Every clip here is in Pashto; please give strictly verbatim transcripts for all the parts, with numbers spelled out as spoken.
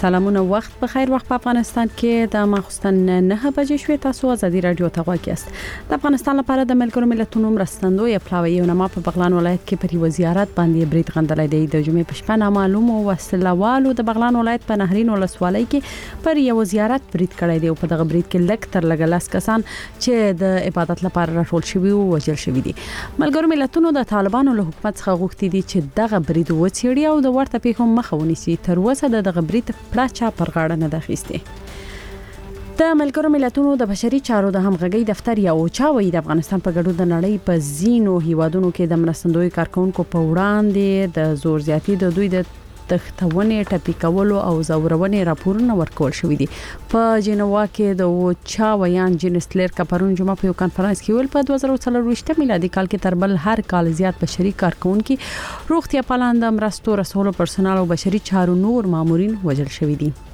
سلامونه وخت په خیر. وخت په افغانستان کې د ماخستن نه بجې شوې. تاسو ازادي رادیو ته غواړئ است. د افغانستان لپاره د ملګرو ملتونو مرستندوی پلاوی یو نامه په بغلان ولایت کې پر وزارت باندې برید غندلې دی. د جمعې په شپه نامعلومو وسلوالو د بغلان ولایت په نهرین ولسوالۍ کې پر یو وزارت برید کړی دی او په دغه برید کې لږ تر لږه لاس کسان چې د عبادت لپاره راټول شوي او وژل شوي دي. ملګرو ملتونو د طالبانو له حکومت څخه غوښتي دي چې دغه برید وڅېړي او د ورته پیښو مخه ونیسي. تر اوسه دغه برید پراچا پر غاړه نه دخیسته. د ملګرو ملتونو د بشري چارو د همغږي دفتر یا اوچا وایي د افغانستان په ګډون د نړۍ په زینو هیوادونو کې د مرستندوی کارکونکو په وړاندې د زور زیاتی د دوی د تختونې ټاپی کولو او زورونې راپورونه ورکول شوې دي. په جنوا کې د اوچا ویان جینس لیر کپرون جمعه په یو کانفرنس کې ویل په دوه زره څلور میلادي کال کې تر بل هر کال زیات بشري کارکونکو روغتیا پالان د مرستو رسولو پرسونل او بشري چارو نور مامورین وژل شوي دي.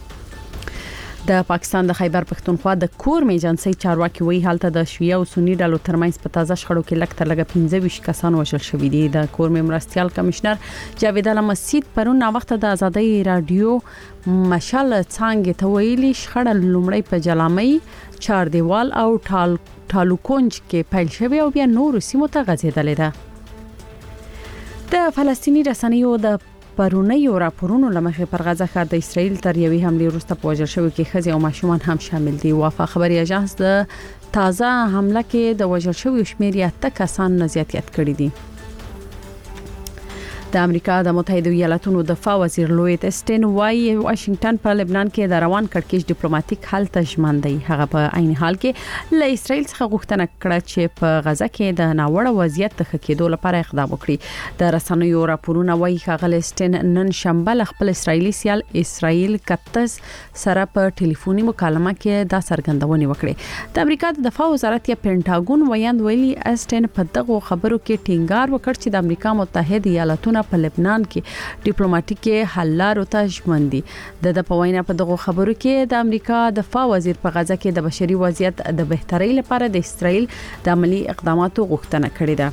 د پاکستان د خیبر پښتونخوا د کور میجنسي چارواکي وی حالت د شیعه او سنی ډلو ترمنځ په تازه شخړو کې لکه تر لږه پنځه ویشت کسان وژل شوي دي. د کور مرستيال کمشنر جاوید المسید پرون وخت د ازادي رادیو مشال څنګه ته ویلي شخړه لومړی په جلامي چار دیوال او ټال ټالوکونج کې پیل شوی او بیا نور سیمو ته غځیدلې ده. د فلسطینی رسنیو د پرونیو راپورونو لمخې پر غزه ښار د اسرائیل تر یوې حمله وروسته په وژل شوی کې ښځې او ماشومان هم شامل دي. وافا خبري اژانس د تازه حمله کې د وژل شوی شمېر یا تک کسان نه زیاتیت کړی دي. د امریکا د متحده ایالاتونو دفاع وزیر لوید اسټین وايي واشنگټن په لبنان کې د روان کړکېچ ډیپلوماټیک حل ته ژمن دی. هغه په عین حال کې له اسرائیل څخه غوښتنه کړه چې په غزه کې د ناوړه وضعیت د ښه کېدو لپاره اقدام وکړي. د رسنیو راپورونه وايي ښاغلی اسټین نن شنبه خپل اسرائیلي سیال اسرائیل کتس سره په ټلیفوني مکالمه کې دا څرګندونه وکړه. د امریکا د دفاع وزارت یا پینټاګون ویاند ویلي اسټین په دغه خبرو کې ټینګار وکړ چې د امریکا متحده ایالاتونو په لبنان کې ډیپلوماټیک حل لارو ته ژمن دي. د د پوینه په دغه خبرو کې د امریکا دفاع وزیر په غزه کې د بشري وضعیت د بهترۍ لپاره د اسرائیل د عملی اقداماتو غوښتنه کړې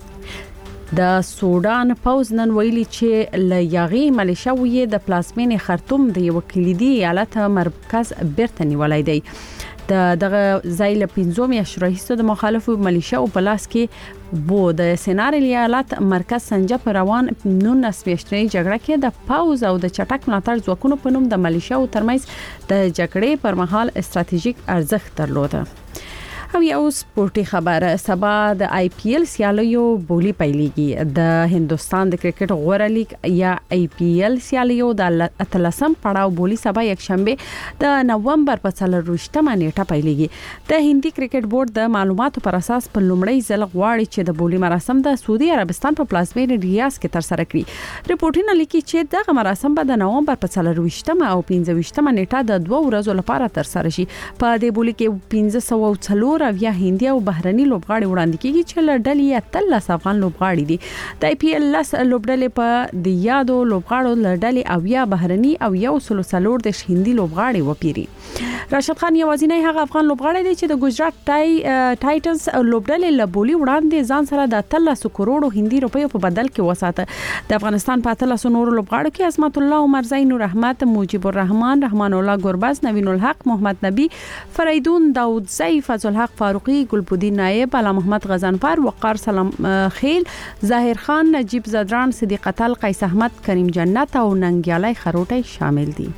ده. د سودان پوز نن ویلي چې ل یاغي ملیشیاوي د پلازمینې خرطوم د یو کلیدي ایالت مرکز بیرته نیولای دی. د دغه ځای له پنځم میاشتو د مخالفو ملیشیاو په لاس کې بو د سينار ایالت مرکز سنجه پر روان نولس میاشتنۍ جګړه کې د پاوز او د چټک ملاتړ ځواکونو په نوم د ملیشیاو ترمنځ د جګړې پر مهال استراتیژیک ارزښت درلوده. او یو سپورتي خبره سبا د آی پی ایل سیالیو بولی پیلېږي. د هندستان د کرکټ غوړه لیگ یا آی پی ایل سیالیو د اتلسم پړاو بولی سبا یک شنبه د نومبر په څلرویشتمه نیټه پیلېږي. د هندي کرکټ بورډ د معلوماتو پر اساس په لومړی ځل غواړي چې د بولی مراسم د سعودي عربستان په پلازمینې ریاض کې تر سره کړي. رپورټونه لیکي چې دغه مراسم به د نومبر په څلرویشتمه او پنځه ویشتمه نیټه د دوه ورځو لپاره تر سره شي. په دې بولی کې پنځه سوه او څلور یا هندي او بهرني لوبغاړي وړاندې کیږي چې لړډلې اتلس افغان لوبغاړي دي. د آی پی ایل لس لوبډلې په د یادو لوبغاړو لړډلې او یا بهرني او یو سلو څلور د هندي لوبغاړي وپیري. راشد خان یوازینی هغه افغان لوبغاړی دی چې د ګجرات ټای ټایټنز لوبډلې له بولی وړاندې ځان سره د اتلس کروڑو هندي روپیو په بدل کې وساته. د افغانستان په اتلس نور لوبغاړو کې عظمت الله عمر زین رحمت موجب الرحمن رحمان الله ګربز نوین الحق محمد نبی فریدون داود زئی فضل الحق فاروقی گلبدین نایب علی محمد غزنفر وقار سلام خیل ظاهر خان نجیب زدران صدیق قتل قیس احمد کریم جنت او ننګیالای خروټی شامل دي.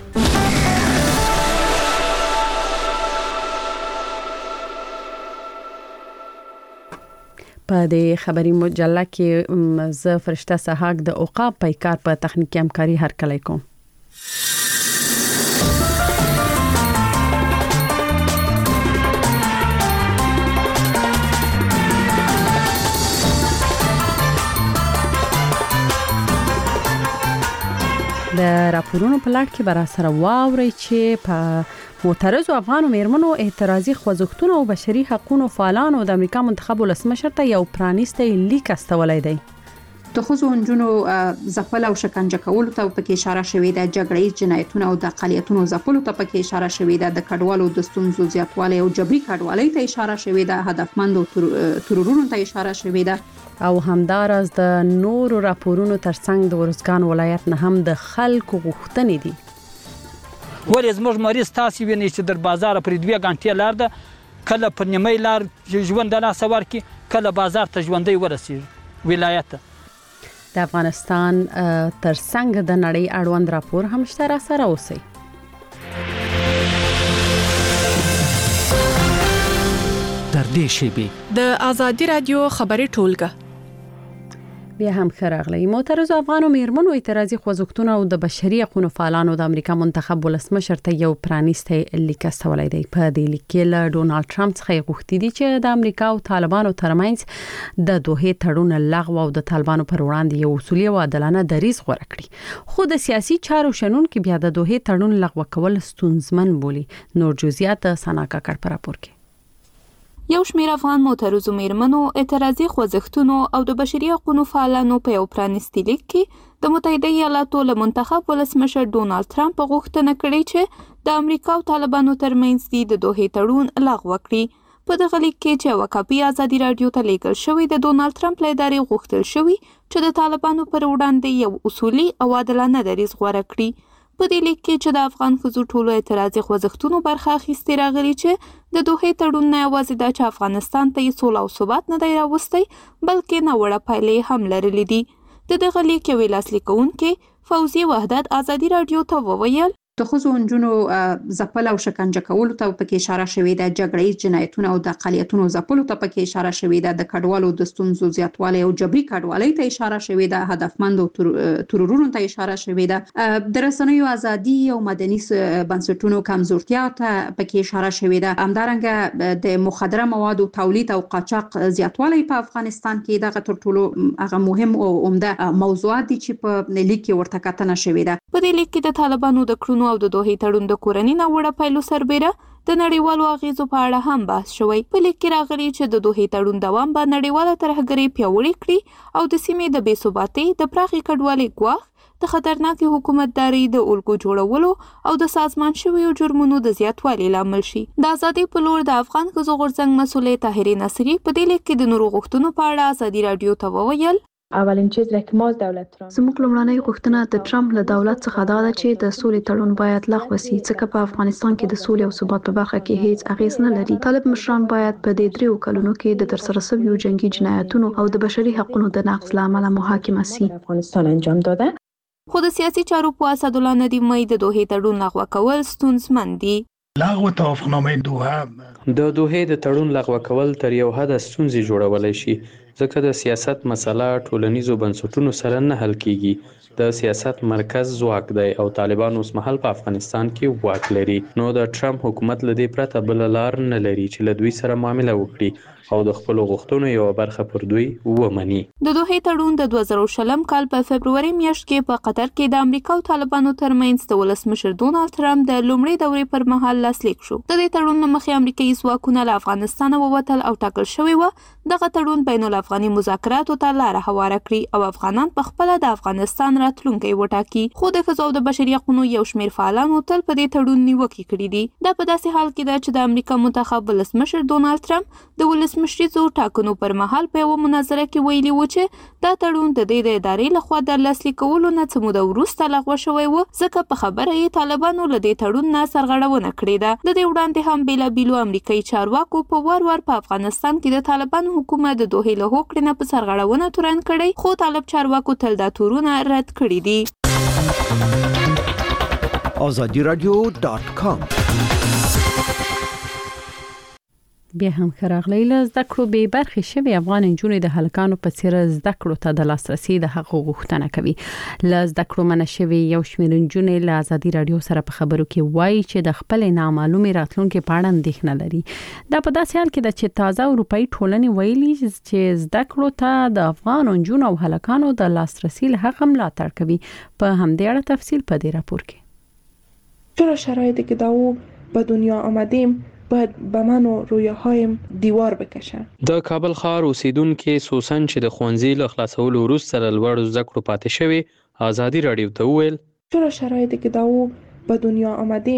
په دې خبري مجله کې ز فرشته سحاق د اوقاف پیکار په تخنیکی همکاري هر کله کوم. د راپورونو په لړ کې برا سره واوري چې په معترضو افغان میرمنو اعتراضي خوځښتونو او بشري حقوقو فعالانو د امریکا منتخب ولسمشر ته یو پرانیسته لیک استولای دی. د ښځو او نجونو ځپل او شکنجه کولو ته پکې اشاره شوې ده. جګړې جنایتونه او د اقلیتونو ځپلو ته پکې اشاره شوې ده. د کډوالو د ستونزو زیاتوالی او جبري کډوالۍ ته اشاره شوې ده. هدفمند ترورونو ته اشاره شوې ده. او همدارس د نورو راپورونو ترڅنګ د ورزګان ولایت نه هم د خلکو غوښتنې دي ولې زموږ مریض تاسې وینئ چې در بازاره پرې دوې غنټې لار ده، کله په نیمۍ لار ژوند د لاسه ورکړي، کله بازار ته ژوندی ورسېږي ولایت ته. د افغانستان تر څنګ د نړۍ اړوند راپور هم شته، را سره اوسئ. در دې شیبې د آزادي رادیو خبري ټولګه بیا هم خراغلی معترض افغان میرمنو اعتراضي خوځښتونه او د بشري حقوقو فعالانو د امریکا منتخب ولسمشر ته یو پرانیسته لیک استولای دی. په دې لیک کې له ډونالد ټرمپ څخه غوښتي دي چې د امریکا او طالبانو ترمنځ د دوه تړون لغوه او د طالبانو پر وړاندې یو اصولي او عادلانه دریځ غوړه کړي. خو د سیاسي چارو شنن کې بیا د دوه تړون لغوه کول ستونزمن بولي. نور جزئیات سناکا کړ پر راپور کې. یو شمېر افغان معترضو میرمنو اعتراضي خوځښتونو او د بشري حقوقو فعالانو په یو پرانیستي لیک کې د متحده ایالاتو له منتخب ولسمشر ډونالد ټرمپ غوښتنه کړې چې د امریکا او طالبانو ترمنځ د دوه تړون لغوه کړي. په دغه لیک کې چې یوه کاپي ازادي رادیو ته لیږل شوی، د ډونالد ټرمپ له ادارې غوښتل شوي چې د طالبانو پر وړاندې یو اصولي او عادلانه دریځ غوره کړي. په دې لیک کې چې د افغان ښځو ټولو اعتراضي خوځښتونو برخه اخیستې راغلي چې د دوه تړون نه یوازې دا چې افغانستان ته یې سوله او ثبات نه دی راوستی، بلکې ناوړه پایلې هم لرلې دي. د دغه لیک یوې لاسلیک کوونکې فوزیه وحدت ازادي رادیو ته وویل د ښځو او نجونو ځپل او شکنجه کولو ته پکې اشاره شوې ده، جګړه‌ییز جنایتونه او د اقلیتونو ځپلو ته پکې اشاره شوې ده، د کډوالو د ستونزو زیاتوالی او جبري کډوالۍ ته اشاره شوې ده، هدفمند او ترورونو ته اشاره شوې ده، د رسنیو ازادي او مدني بنسټونو کمزورتیا ته پکې اشاره شوې ده. همدارنګه د مخدره موادو تولید او قاچاق زیاتوالی په افغانستان کې دغه تر ټولو هغه مهم او عمده موضوعات دي چې په لیک کې ورته کتنه شوې ده. په دې لیک کې د طالبانو د کړنو او د دوه تړون د کورنۍ ناوړه پایلو سربېره د نړیوالو اغیزو په اړه هم بحث شوی. په لیک کې راغلي چې د دوه تړون دوام به نړیواله ترهګري پیاوړې کړي او د سیمې د بې ثباتۍ، د پراخې کډوالۍ ګواښ، د خطرناکې حکومتداري، د الګو جوړولو او د سازمان شویو جرمونو د زیاتوالي لامل شي. د ازادي په لور د افغان ښځو غورځنګ مسولې طاهرې نصري په دې لیک کې د نورو غوښتنو په اړه ازادي رادیو ته وویل اولین چیز که ما از دولت ترامپ زموږ لومړنۍ غوښتنه د ټرمپ له دولت څخه دا ده چې د سولې تړون باید لغوه شي، ځکه په افغانستان کې د سولې او ثبات په برخه کې هیڅ اغیز نه لري. طالب مشران باید په دې دریو کلونو کې د ترسره شویو جنگي جنایتونو او د بشري حقوقو د نقض له امله محاکمه شي. افغانستان انجام داده. خو د سیاسي چارو په اسدالله ندیم مې د دوه تړون لغوه کول ستونزمن دي. لغوه توافقنامه دوحه د دوه د تړون لغوه کول تر یو حد ستونزې جوړولای شي، ځکه د سیاست مسله ټولنیزو بنسټونو سره نه حل کیږي. د سیاست مرکز ځواک دی او طالبان اوس مهال په افغانستان کې واک لري، نو د ټرمپ حکومت له دې پرته بل لار نه لري چې له دوی سره معامله وکړي او د خپل غوښتنو یو برخه پر دوی ومني. د دوه تړون د دوه زره شلم کال په فبروري میاشت کې په قطر کې د امریکا او طالبانو ترمنځ د ولسمشر ډونالد ټرمپ د لومړۍ دورې پر مهال لاسلیک شو. د دې تړون مخې امریکایي ځواکونه له افغانستان ووتل او ټاکل شوی و دغه تړون بین الافغاني مذاکراتو ته لار هواره کړي او افغانان په خپل د افغانستان راتلونکی وټاکي. خو د ښځو او د بشري حقوقو یو شمېر فعالانو تل په دې تړون نیوکې کړې دي. دا په داسې حال کې ده چې د امریکا منتخب ولسمشر ډونالد ټرمپ د ولسمشریزو ټاکنو پر مهال په یوه مناظره کې ویلي و چې دا تړون د دې د ادارې لخوا د لاسلیک کولو نه څه موده وروسته لغوه شوی و، ځکه په خبره یې طالبانو له دې تړون نه سرغړونه کړې ده. د دې وړاندې هم بېلابېلو امریکایي چارواکو په وار وار په افغانستان کې د طالبانو حکومت د دوه له هوکړې نه په سرغړونه تورن کړی، خو طالب چارواکو تل دا تورونه رد کړي دي. آزادی رادیو دات کام بیا هم خراغلی له زده کړو به برخې شوی افغان نجونې د هلکانو په څیر زده کړو ته د لاسرسي د حق غوښتنه کوي. له زده کړو منع شوی یو شمېر نجونې له ازادي رادیو سره په خبرو کې وایي چې د خپل نامعلومې راتلونکي په اړه اندېښنه لري. دا په داسې حال کې ده چې تازه اروپאי ټولنې ویلي چې زده کړو ته د افغان نجونو او هلکانو د لاسرسي له حق ملاتړ کوي. په همدې اړه تفصیل په دې راپور کې. چرا شرایطی که در او به دنیا آمدیم باید به من و رویاهایم دیوار بکشن. د کابل ښار اوسیدونکو سوسن چې د ښوونځي له خلاصولو وروسته له لوړو زده کړو پاتې شوی ازادي رادیو ته وویل چرا شرایطی که در او به دنیا آمدیم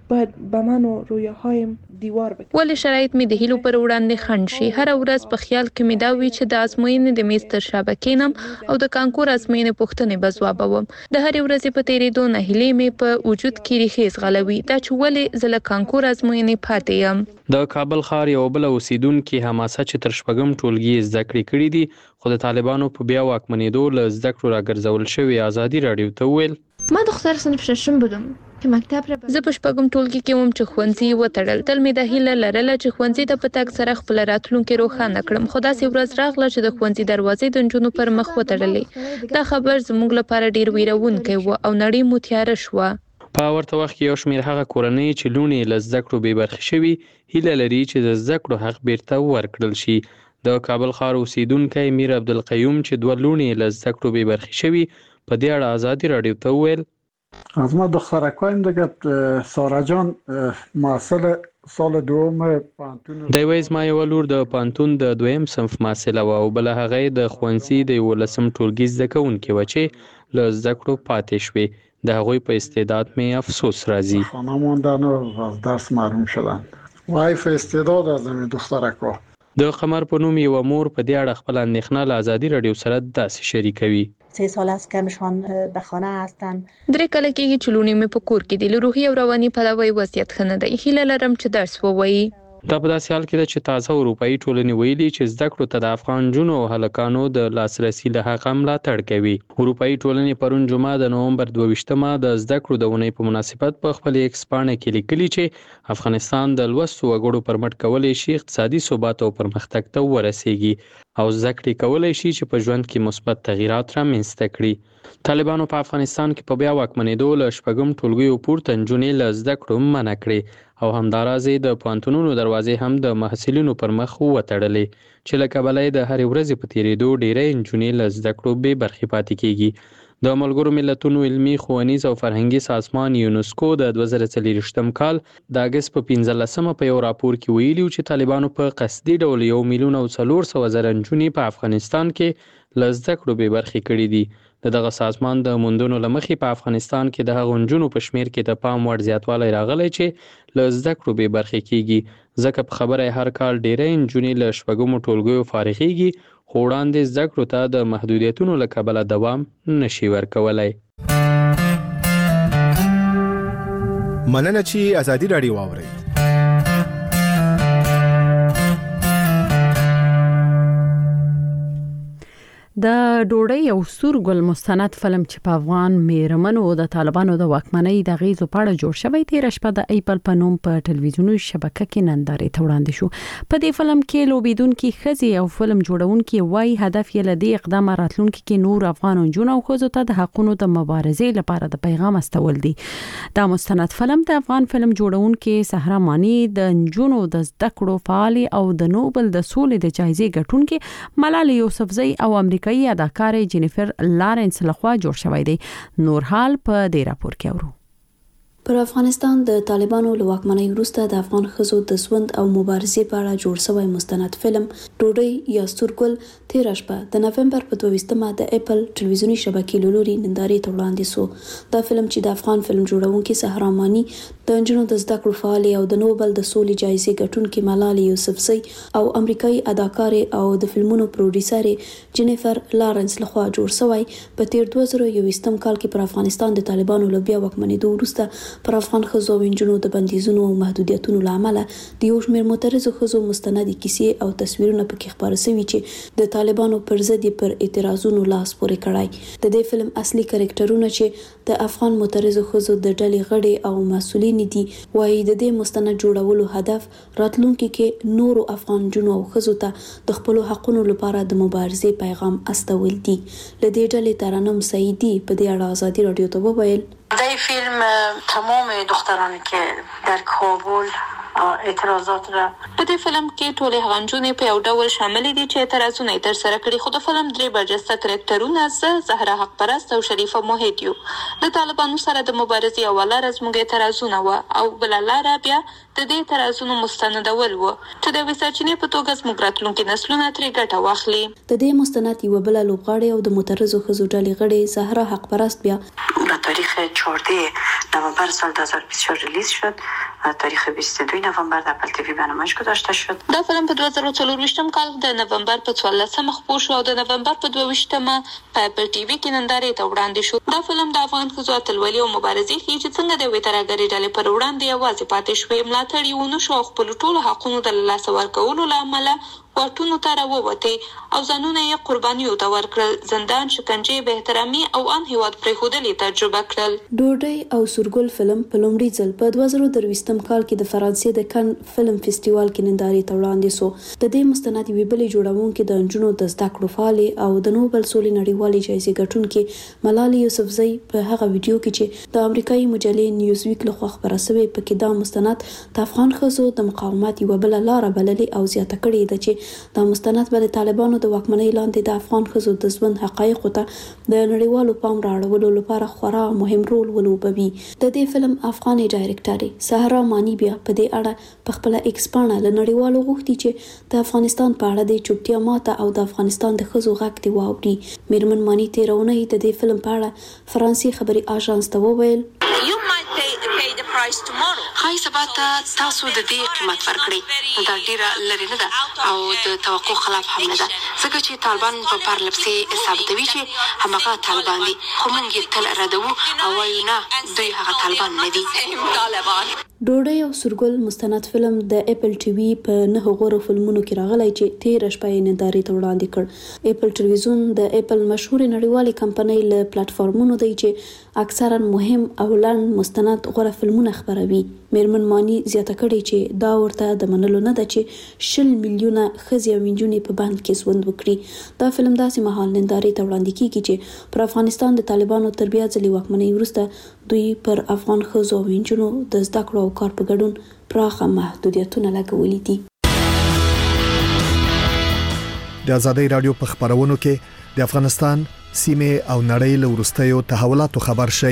باید به من و رویاهایم دیوار بکشي. ولې شرایط مې د هیلو پر وړاندې خنډ شي؟ هر ورځ په خیال کې مې دا وي چې د ازموینې د میز تر شا به کېنم او د کانکور ازموینې پوښتنې به ځوابوم. د هرې ورځې په تېرېدو نهیلي مې په وجود کې ریښې ځغلوي، دا چې ولې زه له کانکور ازموینې پاتې یم. د کابل ښار یو بل اوسیدونکي حماسه چې تر شپږم ټولګي زده کړې کړې دي خو د طالبانو په بیا واکمنېدو له زده کړو راګرځول شوې ازادي راډیو ته وویل ما دختر صنف ششم بودم که مکتب را زه په شپږم ټولګي کې وم چې ښوونځي وتړل. تل مې د هیله لرله چې ښوونځي ته په تګ سره خپل راتلونکي روښانه کړم، خو داسې ورځ راغله چې د ښوونځي دروازې د نجونو پر مخ وتړلې. دا خبر زموږ لپاره ډیر ویرونکی و او نړۍ مو تیاره شوه. په ورته وخت کې یو شمېر هغه کورنۍ چې لوڼې له زده کړو بې برخې شوي هیله لري چې د زده کړو حق بیرته ورکړل شي. د کابل ښار اوسیدونکی میر عبدالقیوم چې دوه لوڼې له زده کړو بې برخې شوي په دې اړه ازادي راډیو ته وویل از ما دخترکایم دیگه سارا جان محصل سال دوم پانتون دی وایي زما یوه لور د پانتون د دویم صنف محصله وه او بله هغه یې د ښوونځي د یولسم ټولګي زده کوونکې وه چې له زده کړو پاتې شوې. د هغوی په استعداد مې افسوس راځي. خانه ماندن و از درس محروم شدن. وایف استعداد از این دخترکا. د قمر په نوم یوه مور په دې اړه خپل اندېښنه له ازادي راډیو سره داسې شریکوي. سه سال است که مشان به خانه هستن. درې کله کېږي چې لوڼې مې په کور کې دي. له روحي او رواني پلوه یې وضعیت ښه نه دی. هیله لرم چې درس ووایي. دا په داسې حال کې ده چې تازه اروپایي ټولنې ویلي چې زده کړو ته د افغان نجونو او هلکانو د لاسرسي له حقه ملاتړ کوي. اروپایي ټولنې پرون جمعه د نومبر دوه ویشتمه د زده کړو د اونۍ په مناسبت په خپل ایکس پاڼه کې لیکلي چې افغانستان د لوستو وګړو پر مټ کولی شي اقتصادي ثبات او پرمختګ ته ورسیږي او زده کړې کولی شي چې په ژوند کې مثبت تغییرات رامنځته کړي. طالبانو په افغانستان کې په بیا واکمنېدو له شپږم ټولګیو پورته نجونې له زده کړو منع کړې او همداراز د پوهنتونونو دروازې هم د محصلینو پر مخ وتړلې چې له کبله یې د هرې ورځې په تېرېدو ډېری نجونې له زده کړو بې برخې پاتې کېږي. د ملګرو ملتونو علمي ښوونیز او فرهنګي سازمان یونسکو د دوه زره څلېرویشتم کال د اګست په پنځلسمه په یو راپور کې ویلي چې طالبانو په قصدي ډول یو میلیون او څلور سوه زره نجونې په افغانستان کې له زده کړو بې برخې کړي دي. د دغه سازمان د موندنو له مخې په افغانستان کې د هغو نجونو په شمېر کې د پام وړ زیاتوالی راغلی چې له زده کړو بې برخې کېږي. ځکه په خبره یې هر کال ډېری نجونې له شپږمو ټولګیو فارغېږي خو وړاندې زده کړو ته د محدودیتونو له کبله دوام نشي ورکولی. مننه چې ازادي راډیو واورئ. د ډوډۍ او سورګل مستند فلم چې په افغان میرمنو د طالبانو د واکمنۍ د غیزو په اړه جوړ شوی تیر شپه د ایپل په نوم په ټلویزیوني شبکه کې نندارې ته وړاندې شو. په دې فلم کې لوبیدونکو خزي او فلم جوړونکو وايي هدف یې لدی اقدام راتلونکو کې نور افغان جنونو او خزو ته د حقونو د مبارزې لپاره د پیغام استول دي. دا مستند فلم د افغان فلم جوړونکو صحرا مانی د جنونو د زده کړو فعال او د نوبل د سولې د جایزې ګټونکو ملالۍ یوسفزۍ او امریکایي اداکار جینیفر لارنس لخوا جوړ شوی دی. نور حال په دې راپور کې اورو. پر افغانستان د طالبانو له واکمنۍ وروسته د افغان ښځو د ژوند او مبارزې په اړه جوړ شوی مستند فلم ډوډۍ یا سورګل تیر شپه د نومبر په دوه ویشتمه د ایپل ټلویزیوني شبکې له لوري نندارې ته وړاندې شو. دا فلم چې د افغان فلم جوړونکي صحرا مانی د نجونو د زده کړو فعال او د نوبل د سولې جایزې ګټونکي ملالۍ یوسفزۍ او امریکایي اداکار او د فلمونو پروډوسر جینیفر لارنس لخوا جوړ شوی په تیر دوه زره یوویشتم کال کې پر افغانستان د طالبانو له بیا واکمنېدو وروسته پر افغان ښځو او نجونو د بندیزونو او محدودیتونو له امله د یو شمېر معترضو ښځو مستندې کیسې او تصویرونه پکې خپاره شوي چې د طالبانو پر ضد پر اعتراضونو لاس پورې کړی. د دې فلم اصلي کرکټرونه چې د افغان معترضو ښځو د ډلې غړي او مسؤلین دي وايي د دې مستند جوړولو هدف راتلونکي کې نورو افغان نجونو او ښځو ته د خپل حقونو لپاره د مبارزې پیغام استول دي. له دې ډلې ترنم سعیدی په دې اړه ازادي راډیو ته وویل در فیلم تمام دخترانی که در کابل اعتراضات را په دې فلم کې ټولې هغه نجونې په یو ډول شامل دي چې اعتراضونه یې ترسره کړي. خو د فلم درې برجسته کرکټرونه زه زهرا حق پرست او شریفه موحد یو. د طالبانو سره د مبارزې یوه لاره زموږ اعتراضونه وه او بله لاره بیا د دې اعتراضونو مستندول وه چې د یوې سرچینې په توګه زموږ راتلونکي نسلونه ترې ګټه واخلي. د دې مستند یوه بله لوبغاړې او د معترضو ښځو ډلې غړې زهرا حق پرست بیا به تاریخ چهاردهم نوامبر سال دو هزار و بیست و چهار ریلیز شد. تاریخ بیست و دوم نوامبر در اپل تیوی برنامه‌اش گذاشته شد. دا فلم په دوه زره څلور ویشتم کال د نوامبر په څوارلسمه خپور شو او د نوامبر په دوه ویشتمه په اپل ټیوي کې نندارې ته وړاندې شو. دا فلم د افغان ښځو اتلولۍ او مبارزې ښیي چې څنګه د یوې ترهګرې ډلې پر وړاندې یوازې پاتې شوې، ملاتړ یې ونه شو او خپلو ټولو حقونو د له لاسه ورکولو له امله واټونو ته راووتې او ځانونه یې قربانیو ته ورکړل. زندان، شکنجې، بې احترامي او ان هیواد پرېښودل یې تجربه کړل. ډوډۍ او سورګل فلم په لومړي ځل په دوه زره درویشتم کال کې د فرانسې د کن فلم فستیوال کې نندارې ته وړاندې سو. د دې مستند یوې بلې جوړونکې د نجونو د زده کړو فعالې او د نوبل سولې نړیوالې جایزې ګټونکې ملالۍ یوسفزۍ په هغه ویډیو کې چې د امریکایي مجلې نیوزویک لخوا خپره شوې پکې دا مستند د افغان ښځو د مقاومت یوه بله لاره بللې او زیاته کړې ده چې دا مستند به د طالبانو د واکمنۍ لاندې د افغان ښځو د ژوند حقایقو ته د نړیوالو پام رااړولو لپاره خورا مهم رول ولوبوي. د دې فلم افغاني ډایرکټرې سهرا مانی بیا په دې اړه په خپل ایکس پاڼه له نړیوالو غوښتي چې د افغانستان په اړه د چوپتیا ماته او د افغانستان د ښځو غږ دی واوري. میرمن مانی تېره اونۍ د دې فلم په اړه فرانسې خبري آژانس ته وویل خای سبا ته تاسو د دې قیمت ورکړئ. دا ډیره لري نه ده او د توقع خلاف هم نه ده، ځکه چې طالبان په پرله پسې ثابتوي چې همغه طالبان دي، خو موږ یې تل ردوو او وایو نه دوی هغه طالبان نه دي. ډوډۍ او سورګل مستند فلم د اپل ټي وي په نه غوړو فلمونو کې راغلی چې تېره شپه یې نندارې ته وړاندې کړ. اپل ټلویزیون د اپل مشهورې نړیوالې کمپنۍ له پلیټفارمونو دی چې اکثرا مهم او لنډ مستند غوره فلمونه خپروي. میرمن مانی زیاته کړې چې دا ورته د منلو نه ده چې شل میلیونه ښځې او نجونې په بند کې ژوند وکړي. دا فلم داسې مهال نندارې ته وړاندې کیږي چې پر افغانستان د طالبانو تر بیا ځلې واکمنۍ وروسته دوی پر افغان ښځو او نجونو د زده کړو او کار په ګډون پراخه محدودیتونه لګولي دي. د آزادۍ رادیو په خبرونو کې د افغانستان سیمه او نړۍ له وروستیو تحولاتو خبر شي.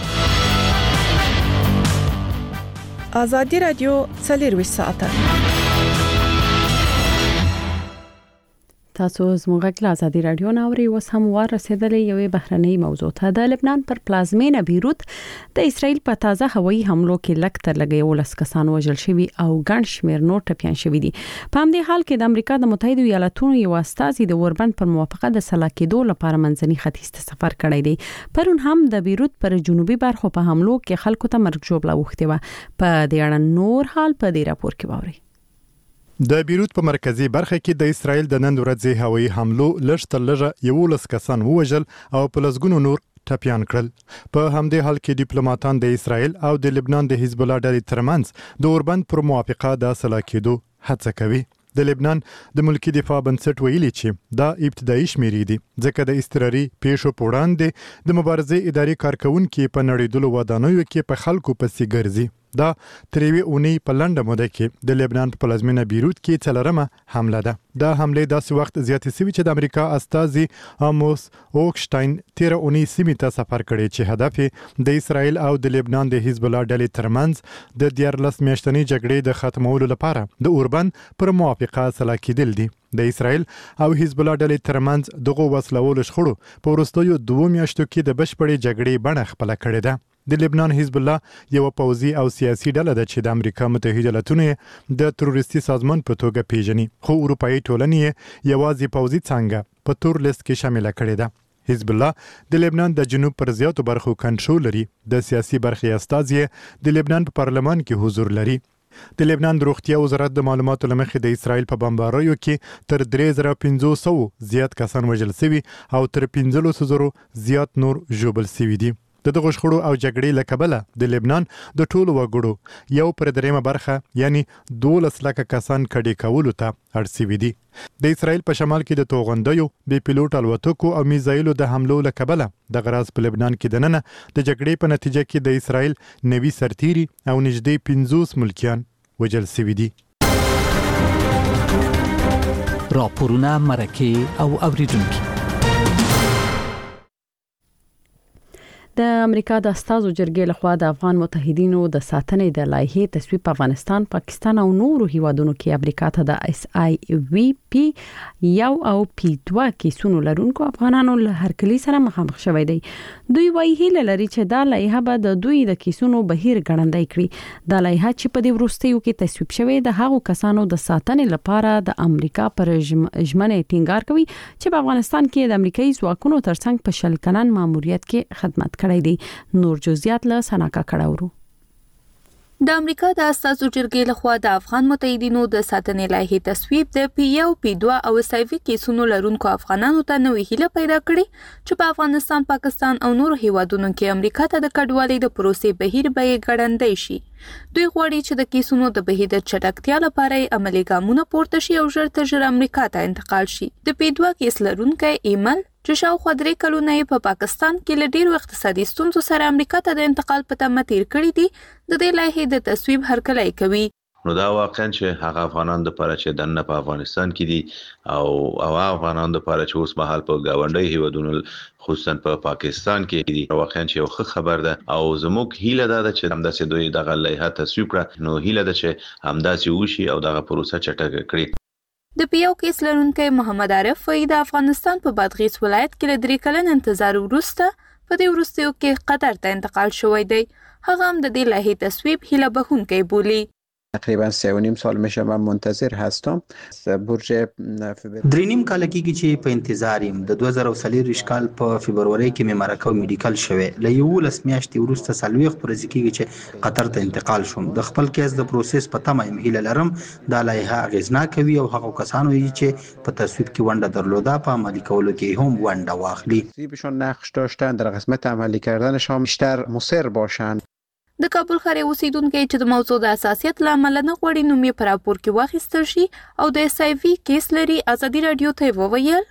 آزادۍ رادیو څلور ساعته تاسو زموږ غږ له آزادۍ رادیو نه اورئ. اوس هم وار رسیدلې یوې بهرنۍ موضوع ته. د لبنان پر پلازمینه بیروت د اسرائیل په تازه هوایي حملو کې لږ تر لږه یولس کسان وژل شوي او ګڼ شمېر نور ټپیان شوي دي. په همدې حال کې د امریکا د متحده ایالاتونو یو استازي د اوربند پر موافقه د سلا کېدو لپاره منځني ختیځ ته سفر کړی دی. پرون هم د بیروت پر جنوبي برخو په حملو کې خلکو ته مرګ ژوبله اوښتې وه. په دې اړه نور حال په دې راپور کې واورئ. د بیروت په مرکزی برخه کې د اسرائیل د نن ورځې هوایي حملو لږ تر لږه یولس کسان ووژل او په لسګونو نور ټپیان کړل. په همدې حال کې ډیپلوماټان د اسرائیل او د لبنان د حزب الله ډلې ترمنځ د اوربند پر موافقه د سلا کېدو هڅه کوي. د لبنان د ملکی دفاع بنسټ ویلي چې دا ابتدایي شمیرې دي ځکه د استراري پیښو په وړاندې د مبارزې اداري کارکونکو په نړیدلو ودانیو کې په خلکو پسې ګرځي. دا تر یوې اونۍ په لنډه موده کې د لبنان په پلازمینه بیروت کې څلورمه حمله ده. دا حمله داسې وخت زیاتې شوې چې د امریکا استازي آموس اوکشتاین تیر اونۍ سیمې ته سفر کړی چې هدف د اسرائیل او د لبنان د حزب الله ډلې ترمنځ د دیارلس میاشتنۍ جګړې د ختمولو لپاره د اوربند پر موافقه سلا کېدل دي. د اسرائیل او حزب الله ډلې ترمنځ دغه وسلوالو شخړو په وروستیو دوه میاشتو کې د بشپړې جګړې بڼه خپله کړې ده. د لبنان حزب الله یو پوځي او سیاسي ډله ده چې د امریکا متحده ایالاتونو د تروریستي سازمان په توګه پیژني، خو اروپאי ټولنې یوازې پوځي څنګه په تور لیست کې شامل کړي ده. حزب الله د لبنان د جنوب پر زیاتو برخو کنټرول لري. د سیاسي برخې استازي د لبنان په پارلمان کې حضور لري. د لبنان د روغتیا وزارت د معلوماتو لمخې د اسرائیل په بمباریو کې تر درې زره پنځه سوه زیات کسان وژل شوي او تر پنځلس زره زیات نور ژوبل شوي دي. د دغه شخړو او جګړې له کبله د لبنان د ټولو وګړو یو پر دریمه برخه یعنی دولس لکه کسان کډې کولو ته اړ شوي دي. د اسرائیل په شمال کې د توغندیو بې پیلوټ الوتکو او میزایلو د حملو له کبله د غراز په لبنان کې دننه د جګړې په نتیجه کې د اسرائیل نوي سرتیري او نږدې پنځوس ملکیان وژل شوي دي. راپورونه، مرکې او اوریدونکي. د امریکا د استازو جرګې لخوا د افغان متحدینو د ساتنې د لایحې تصویب په افغانستان، پاکستان او نورو هیوادونو کې امریکا ته د اس آی وی پی یو او پی دوه کیسونو لرونکو افغانانو له هرکلی سره مخامخ شوی دی. دوی وايي هیله لري چې دا لایحه به د دوی د کیسونو بهیر ګړندی کړي. دا لایحه چې په دې وروستیو کې تصویب شوی د هغو کسانو د ساتنې لپاره د امریکا پر ژمنې ټینګار کوي چې په افغانستان کې د امریکایي ځواکونو ترڅنګ په شل کلن ماموریت کې خدمت کړی دی. نور جزئیات له سناکا کړهورو. د امریکا د استازو جرګې لخوا د افغان متحدینو د ساتنې لایحې تصویب د پی یو پی دوه او سایوي کیسونو لرونکو افغانانو ته نوې هیله پیدا کړې چې په افغانستان، پاکستان او نورو هیوادونو کې امریکا ته د کډوالۍ د پروسې بهیر به ګړندی شي. دوی غواړي چې د کیسونو د بهیر د چټکتیا لپاره عملي ګامونه پورته شي او ژر تر ژره امریکا ته انتقال شي. د پی دوه کیس لرونکی ایمل چې شاوخوا درې کلونه یې په پاکستان کې له ډیرو اقتصادي ستونزو سره امریکا ته د انتقال په تمه تیر کړی دي، د دې لایحې د تصویب هرکلی کوي. نو دا واقعا چې هغه افغانان د لپاره چې دنه په افغانستان کې دي او او افغانان د لپاره چې اوس مهال په گاونډي هیوادونو خصوصا په پا پاکستان کې دي، واقعا چې یو ښه خبر ده او زموږ هیله ده چې همداسې دوی دغه لایحه تصویب کړه. نو هیله ده چې همداسې وشي او دغه پروسه چټکه کړي. د پی یو کیس لرونکی محمد عارف وایي د افغانستان په بادغیس ولایت کې له درې کلن انتظار وروسته په دې وروستیو کې قطر ته انتقال شوی دی. هغه هم د دې لایحې تصویب هیله بخښونکی بولي. تقریبا سه و نیم سال میشه من منتظر هستم. برج درې نیم کال کېږي چې په انتظار یم. د دوه زره څلور کال په فبروري کې مې مرکه میډیکل شوه. له یولس میاشتې وروسته څلوېښت ورځې کېږي چې قطر ته انتقال شوم. د خپل کیس د پروسس په تمه یم. هیله لرم دا لایحه اغیزناکه وي او هغه کسانو چې په تصویب کې ونډه درلوده په عملي کولو کې هم ونډه واخلي. تصویبشون نقش داشتن در قسمت عملی کردنشان بیشتر مصر باشند. د کابل ښار اوسیدونکو چې د موضوع د حساسیت له امله نه غواړي نوم یې په راپور کې واخیستل شي او د اس آی وی کیس لري، ازادي رادیو ته وویل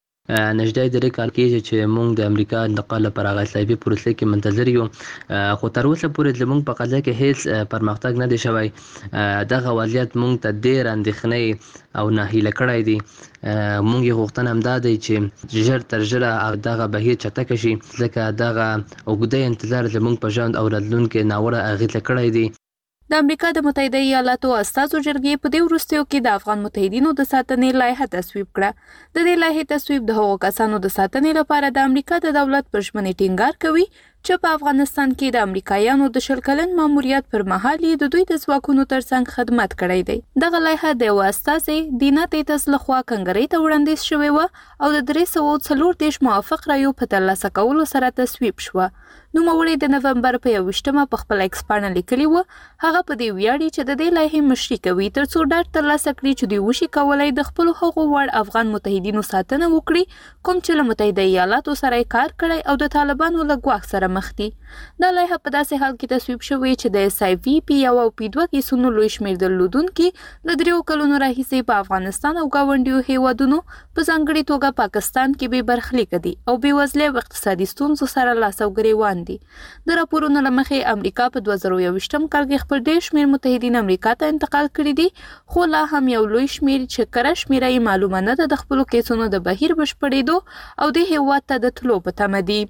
نږدې درې کال کېږي چې موږ د امریکا انتقال لپاره هغه سایبي پروسې کې منتظر یو، خو تر اوسه پورې زموږ په قضیه کې هیڅ پرمختګ نه دی شوی. دغه وضعیت موږ ته ډېر اندېښنې او ناهیله کړی دی. موږ یې غوښتنه همدا دی چې ژر تر ژره دغه بهیر چټکه شي، ځکه دغه اوږده انتظار زموږ په ژوند او راتلونکي ناوړه اغېزه کړی دی. د امریکا د متحده ایالاتو استازو جرګې په دې وروستیو کې د افغان متحدینو د ساتنې لایحه تصویب کړه. د دې لایحې تصویب د هغو کسانو د ساتنې لپاره د امریکا د دولت پر ژمنې ټینګار کوي چې په افغانستان کې د امریکایانو د شل کلن ماموریت پر مهال د دوی د ځواکونو ترڅنګ خدمت کړی دی. دغه لایحه د یو استازي دینا تیتس لخوا کنګرې ته وړاندیز شوې و او د درې سوه څلور دېرش موافق رایو په ترلاسه کولو سره تصویب شوه. نوموړي د نومبر په یوویشتمه په خپل ایکس پاڼه لیکلي و هغه په دې ویاړي چې د دې لایحې مشري کوي ترڅو ډاډ ترلاسه کړي چې دوی وشي کولی د خپلو هغو وړ افغان متحدینو ساتنه وکړي کوم چې له متحده ایالاتو سره کار کړی او د طالبانو له ګواښ سره مخ دي. دا لایحه په داسې حال کې تصویب شوې چې د اس آی وی پی یو او پی دوه کیسونو لوی شمېر درلودونکي له دریو کلونو راهیسې په افغانستان او ګاونډیو هیوادونو په ځانګړې توګه پاکستان کې بې برخلیکه دي او بېوزلۍ او اقتصادي ستونزو سره لاس او ګریوان دي. د راپورونو له مخې امریکا په دوه زره یوویشتم کال کې خپل ډېر شمېر متحدین امریکا ته انتقال کړي دي، خو لا هم یو لوی شمېر چې کره شمېره یې معلومه نه ده د خپلو کیسونو د بهیر بشپړېدو او دې هېواد ته د تلو په تمه دي.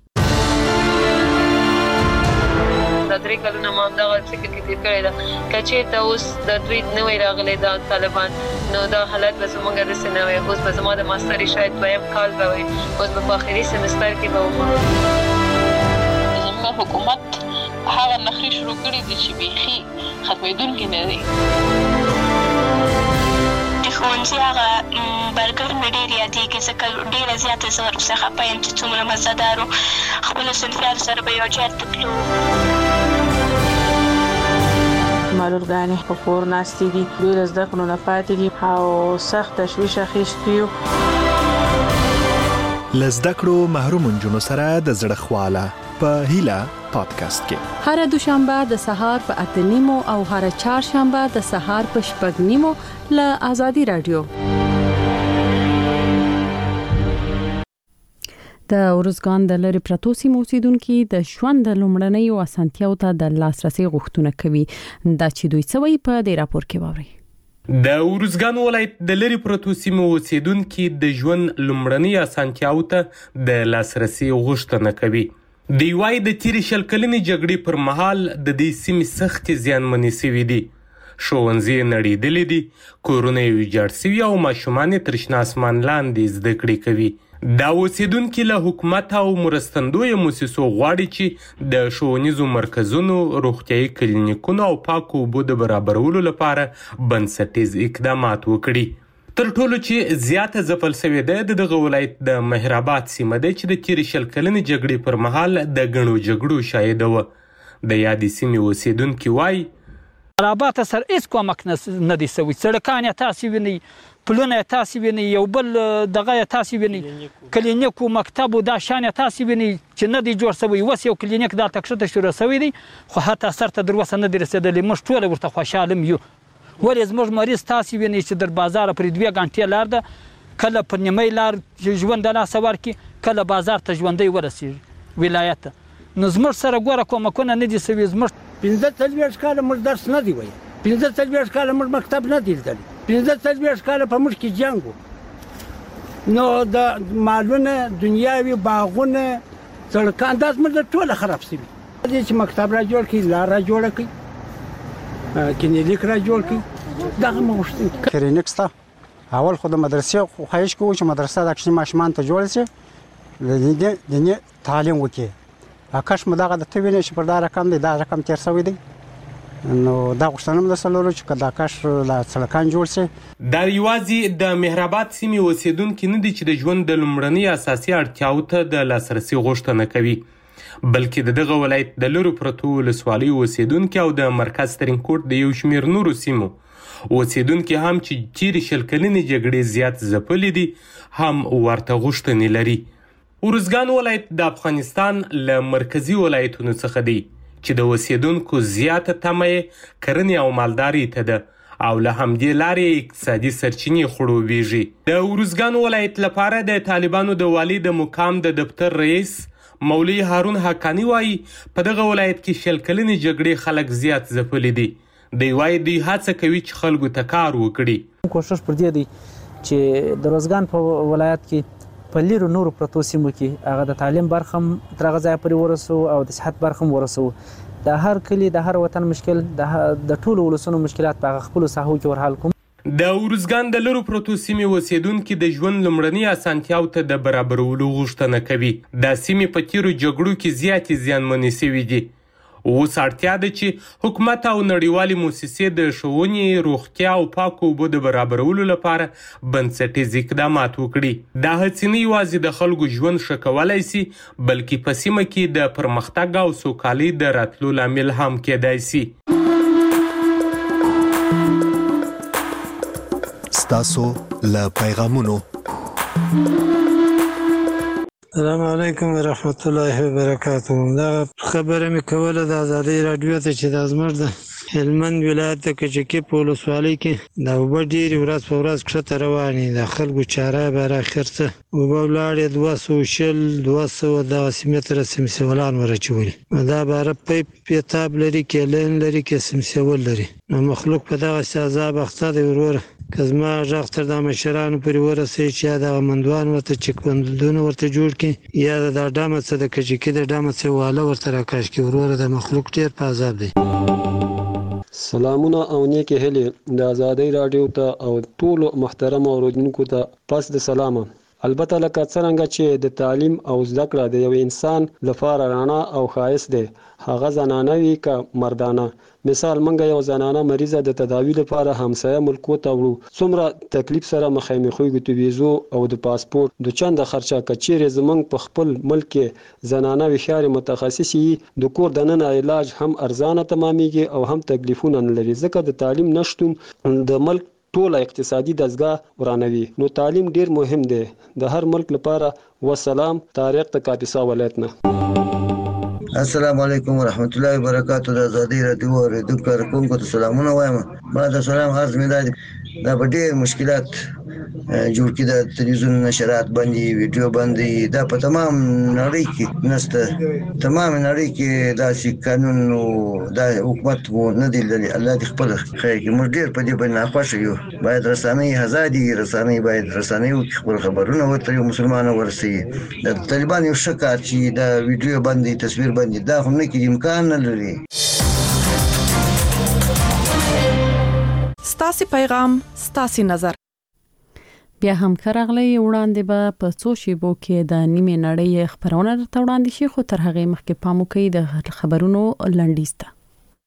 دا درې کلونه ما همدغه فکر کې تېر کړی ده که چېرته اوس د دوی نوی راغلی دا طالبان نو دا حالت به زموږ داسې نه وی. اوس به زما د ماستري شاید دویم کال به وي، اوس به په آخري سمستر کې به وم. زموږ حکومت هغه نخرې شروع کړي دي چې بیخي ختمېدونکي نه دي. د ښوونځي هغه برګر مې ډېر یادېږي ځکه ډېره زیاته زه ورپسې خفه یم چې څومره مزهدار و. خپلو صنفیانو سره به یو جهت ته تلو. معلولګانې په کور ناستې دي، دوی له زده کړو نه پاتې دي او سخت تشویش اخیستی یو. له زده کړو محروم نجونو سره د زړه خواله په هیله پادکاسټ کې هر دوشنبه د سهار په اته نیمو او هر چهارشنبه د سهار په شپږ نیمو له آزادي رادیو. د ارزګان د لری پرتو سیمو اوسیدونکو د ژوند د لومړنیو اسانتیاو ته د لاسرسي غوښتنه کوي. دا چې دوی څوي په دې راپور کې ووري. د ارزګان ولایت د لری پرتو سیمو اوسیدونکو د ژوند لومړنی اسانتیاو ته د لاسرسي غوښتنه کوي. دی وای د تیرې شل کلنې جګړې پر مهال د دې سیمې سختې زیانمنې سوي دي. ښوونځي یې نړېدلي دي، کورونه یې ویجاړ سوي او ماشومان یې تر شنه اسمان لاندې زده کړې کوي. دا اوسیدونکي له حکومت او مرستندویه موسسو غواړي چې د ښوونیزو مرکزونو، روغتیایي کلینیکونو او پاکو اوبو د برابرولو لپاره بنسټیز اقدامات وکړي. تر ټولو چې زیاته ځپل سوې ده د دغه ولایت د مهرآباد سیمه ده چې د تیرې شل کلنې جګړې پر مهال د ګڼو جګړو شاهده وه. د یادې سیمې اوسیدونکي وایي مهرآباد ته سره هېڅ کومک نه دی سوی. سړکان یې تاسې وینئ، پلونه یې تاسې وینئ، یو بل دغه یې تاسې وینئ، کلینیک و مکتب و دا شان یې تاسې وینئ چې نه دی جوړ سوی. اوس یو کلینیک دلته کښته شروع سوی دی خو حتی سر ته در اوسه نه دی رسېدلی. موږ ټوله ورته خوشحاله یو. ولې زموږ مریض تاسې وینئ چې در بازاره پرې دوې غنټې لار ده، کله په نیمۍ لار ژوند د لاسه ورکړي، کله بازار ته ژوندی ورسېږي ولایت ته. نو زموږ سره ګوره کومکونه نه دي سوي. زموږ پنځه څلوېښت کاله موږ درس نه دی ویل، پنځه څلوېښت کاله موږ مکتب نه دی لیدلی، پنځه څلوېښت کاله په موږ کې جنګ و. نو د مالونه، دنیاوي، باغونه، سړکان دا زموږ ټوله خراب سوي. چې مکتب را جوړ کړي، لار را جوړه کړي، کلینیک را جوړ کړي، دغه موږ غوښتنې. کلینیک شته. اول خو د مدرسې خواهش کوو چې مدرسه د کوچني ماشومان ته جوړه شي، د دیني تعلیم وکړي. کاش مو دغه د ته وینئ چې پر دا رقم دی، دا رقم تېر سوی دی. نو دا غوښتنه مو درسره لرو چې دا کاش لا سړکان جوړ شي. دا یوازې د مهرآباد سیمې اوسیدونکي نه دي چې د ژوند د لومړني اساسي اړتیاوو ته د لاسرسي غوښتنه کوي، بلکې د دغه ولایت د لرو پرتو ولسوالیو اوسیدونکي او د مرکز ترینکوټ د یو شمېر نورو سیمو اوسیدونکي هم چې تیرې شل کلنې جګړې زیات ځپلي دي هم ورته غوښتنې لري. ارزګان ولایت د افغانستان له مرکزي ولایتونو څخه دی چې د اوسیدونکو زیاته تمه یې کرنې او مالدارۍ ته ده او له همدې لارې اقتصادي سرچینې خړوبېږي. د ارزګان ولایت لپاره د طالبانو د والي د مقام د دفتر رئیس مولوي هارون حقانی وایي په دغه ولایت کې شل کلنې جګړې خلک زیات ځپلي دي. دی وایي دوی هڅه کوي چې خلکو ته کار وکړي. کوشش پر دې دی چې د ارزګان په ولایت کې په لیرو نورو پرتو سیمو کې هغه د تعلیم برخه هم تر هغه ځایه پورې ورسوو او د صحت برخه هم ورسوو. د هر کلي، د هر وطن مشکل، د ټولو ولسونو مشکلات په هغه خپلو ساحو کې ورحل کوم. د ارزګان د لرو پرتو سیمې اوسیدونکي د ژوند لومړني اسانتیاو ته د برابرولو غوښتنه کوي. دا سیمې په تیرو جګړو کې زیاتې زیانمنې سوي دي. اوس اړتیا ده چې حکومت او نړیوالې موسسې د ښوونې، روغتیا او پاکو اوبو د برابرولو لپاره بنسټیز اقدامات وکړي. دا هڅې نه یوازې د خلکو ژوند ښه کولی سي، بلکې په سیمه کې د پرمختګ او سوکالۍ د راتلو لامل هم کېدای سي. ستاسو له پیغامونو. السلام علیکم ورحمت الله وبرکاته. دا خبره مې کوله د ازادۍ راډیو ته چې د زموږ د هلمند ولایت د کجکي په ولسوالۍ کې د اوبه ډېرې ورځ په ورځ کښته روانې د خلکو چاره باره اخر څه اوبه ولاړې دوه سوه شل دوه سوه دغسې متره سمسیولان ور اچولي. دا باره پیپ پیتاب لري، کیلین لري، کې سمسیول لري. نو مخلوق په دغسې عذاب اخته دی. وروره که زما غږ تر دا مشرانو پورې ورسوي چې یا دغه مندوان ورته چک بندونه ورته جوړ کړي یا د دا ډمه څه د کجکي د ډمه څه واله ورته راکش کړي. وروره د مخلوق ډېر په عذاب دی. سلامونه او نیکې هیلې د ازادۍ راډیو ته او ټولو محترم اورېدونکو ته پس د سلامه. البته لکه څرنګه چې د تعلیم او زده کړه د یو انسان لپاره رڼا او ښایست دی، هغه زنانه وي که مردانه. مثال منګه یو زنانه مریضه د تداوی لپاره همسایه ملکو ته وړو، څومره تکلیف سره مخامخ کېږو د ویزو او د پاسپورت د چنده خرچه. که چیرې زموږ په خپل ملک کې زنانه هوښیارې متخصصې وي، د کور دننه علاج هم ارزانه تمامیږي او هم تکلیفونه نه لري، ځکه د تعلیم نشتون د ملک ټوله اقتصادي دستګاه ورانوي. نو تعلیم ډیر مهم دی د هر ملک لپاره. وسلام، طارق د کاپیسا ولایت نه. السلام علیکم ورحمت الله وبرکاته. د ازادۍ راډیو اوریدونکو کارکونکو ته سلامونه وایم. ما د سلام عرض مې دا دا په ډېر مشکلات جوړ کړي د تلویزیون نشرات باندې ویډیو باندې دا په تمام نړۍ کې نسته تمام نړۍ کې دا چې قانون او دا حکومت وو نه دی لري الله دې خپل خیر کې موږ ډیر په دې باندې خوښ یو باید رسنۍ آزادي رسنۍ باید رسنۍ خپل خبرونه ورته مسلمانانو ورسي د طالبان یو شکایت چې دا ویډیو باندې تصویر باندې دا هم نه کې امکان نه لري. ستاسو پیغام ستاسو نظر بیا هم کراغلی وړاندې به په څو شیبو کې د نیمه نړۍ خبرونه درته وړاندې شي خو تر هغه مخکې پام وکړئ د خبرونو لنډیز ته.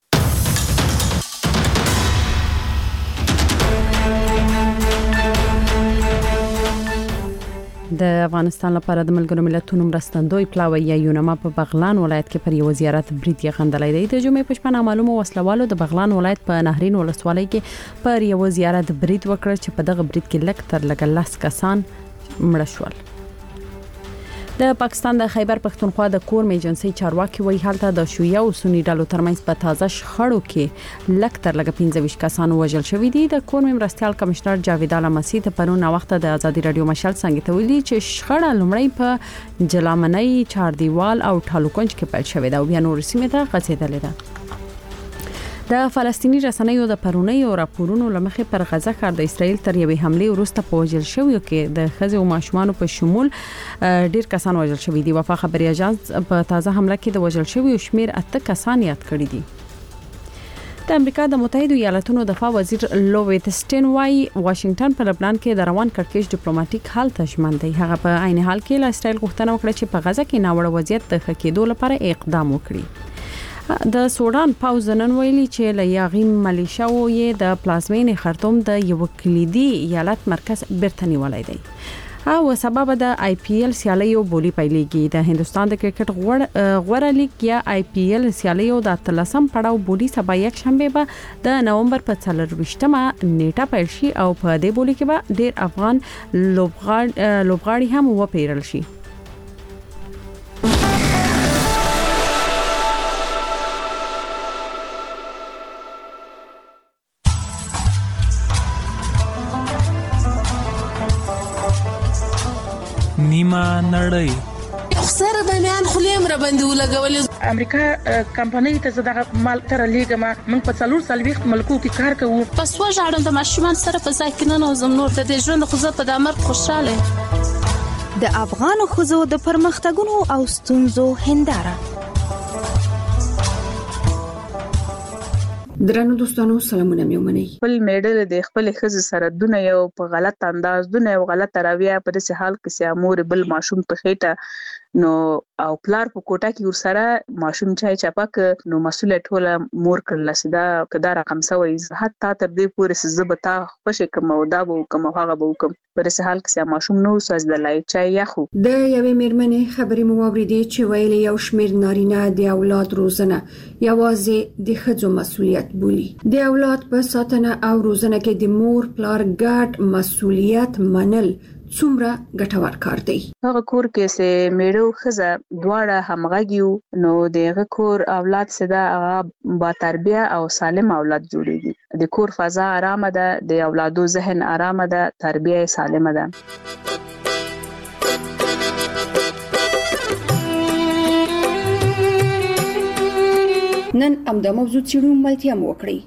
د افغانستان لپاره د ملګرو ملتونو مرستندوی پلاوی یا یونما په بغلان ولایت کې پر یو زیارت برید یې غندلې دی. د جمعې په شپه معلومه وسلوالو د بغلان ولایت په نهرین ولسوالۍ کې پر یو زیارت برید وکړ چې په دغه برید کې لږ تر لږه لس کسان مړه شول. د پاکستان د خیبر پښتونخوا د کورم ایجنسی چارواکي وایي حالت د شیعه او سنی ډلو ترمنځ په تازه شخړو کې لږ تر لږه پنځه ویشت کسان وژل شوي دي. د کورم مرستيال کمشنر جاوید اعلی مسیح ته پرون وخت د ازادي رادیو مشال څنګه ته ویلي چې شخړه لومړی په جلامنۍ چاردیوال او ټالوکنج کې پیل شوې ده او بیا نور سیمه ته غځېدلې ده. د فلسطینی رسنیو د پرونی او راپورونو لمخې پر غزه ښار د اسرایل تر یوې حمله وروسته په وژل شویو کې د ښځو او ماشومانو په شمول ډیر کسان وژل شوي دي. وفا خبري اژانس په تازه حمله کې د وژل شویو شمیر اته کسان یاد کړي دي. د امریکا د متحده ایالاتونو دفاع وزیر لوید اسټین وايي واشنگټن په لبنان کې د روان کړکېچ ډیپلوماټیک حل ته ژمن دی. هغه په عین حال کې له اسرایل غوښتنه وکړه چې په غزه کې ناوړه وضعیت د ښه کېدو لپاره اقدام وکړي. د سودان پاوز نن ویلي چې له یاغین ملیشاو یې د پلازمین خرطوم د یو کلیدي ایالت مرکز بیرته نیولای دی او سبب د آی پی ایل سیالیو بولی پیلېږي. د هندستان د کرکټ غوړه لیګ یا آی پی ایل سیالیو د تلسم پړاو بولی سبا یک شنبه به د نومبر په څلرويشتمه نیټه پیل شي او په دې بولی کې به ډیر افغان لوبغاړي لوبغاړي هم وپیرل شي. نیمه نړۍ سره د میان خلیم را باندې ولګولې امریکا کمپنۍ ته زړه مال تر لیګما من په څلور سالويخت ملکو کې کار کوو. پس وژاړم د ماشومان سره په ځای کې نه نوزم نور د ژوند خو زه په دمر خوشاله. د افغان خوځو د پرمختګونو او ستونزو هنداره. درنو دوستانو سلامونه مې ومنئ. خپل میډل د خپل خزې سره دونه یو په غلط انداز دونه یو غلط راویه په داسې حال کې چې امور بل ماشوم په خېټه نو او پلار په کوټه کې ورسره ماشوم چای چپک نو مسؤلیت ټوله مور کړل سدا کدا رقم سوي حتی تر دې پورې زبتا خوشی کوم او دا بو کوم هغه بو کوم په داسې حال کې ماشوم نو ساز د لای چای یخو. د یوې میرمنې خبرې مو واوریدې چې ویلي یو شمیر نارینه د اولاد روزنه یوازې د ښځو مسؤلیت بولي. د اولاد په ساتنه او روزنه کې د مور پلار ګډ مسؤلیت منل څومره ګټور کار دی. هغه کور کې سه میړو خزه دواړه همغږیو نو دغه کور اولاد سدا هغه با تربیه او سالم اولاد جوړیږي. د کور فضا آرامه ده، د اولادو ذهن آرامه ده، تربیه سالمه ده. نن امدا موضوع چیرو ملتیا مو وکړي.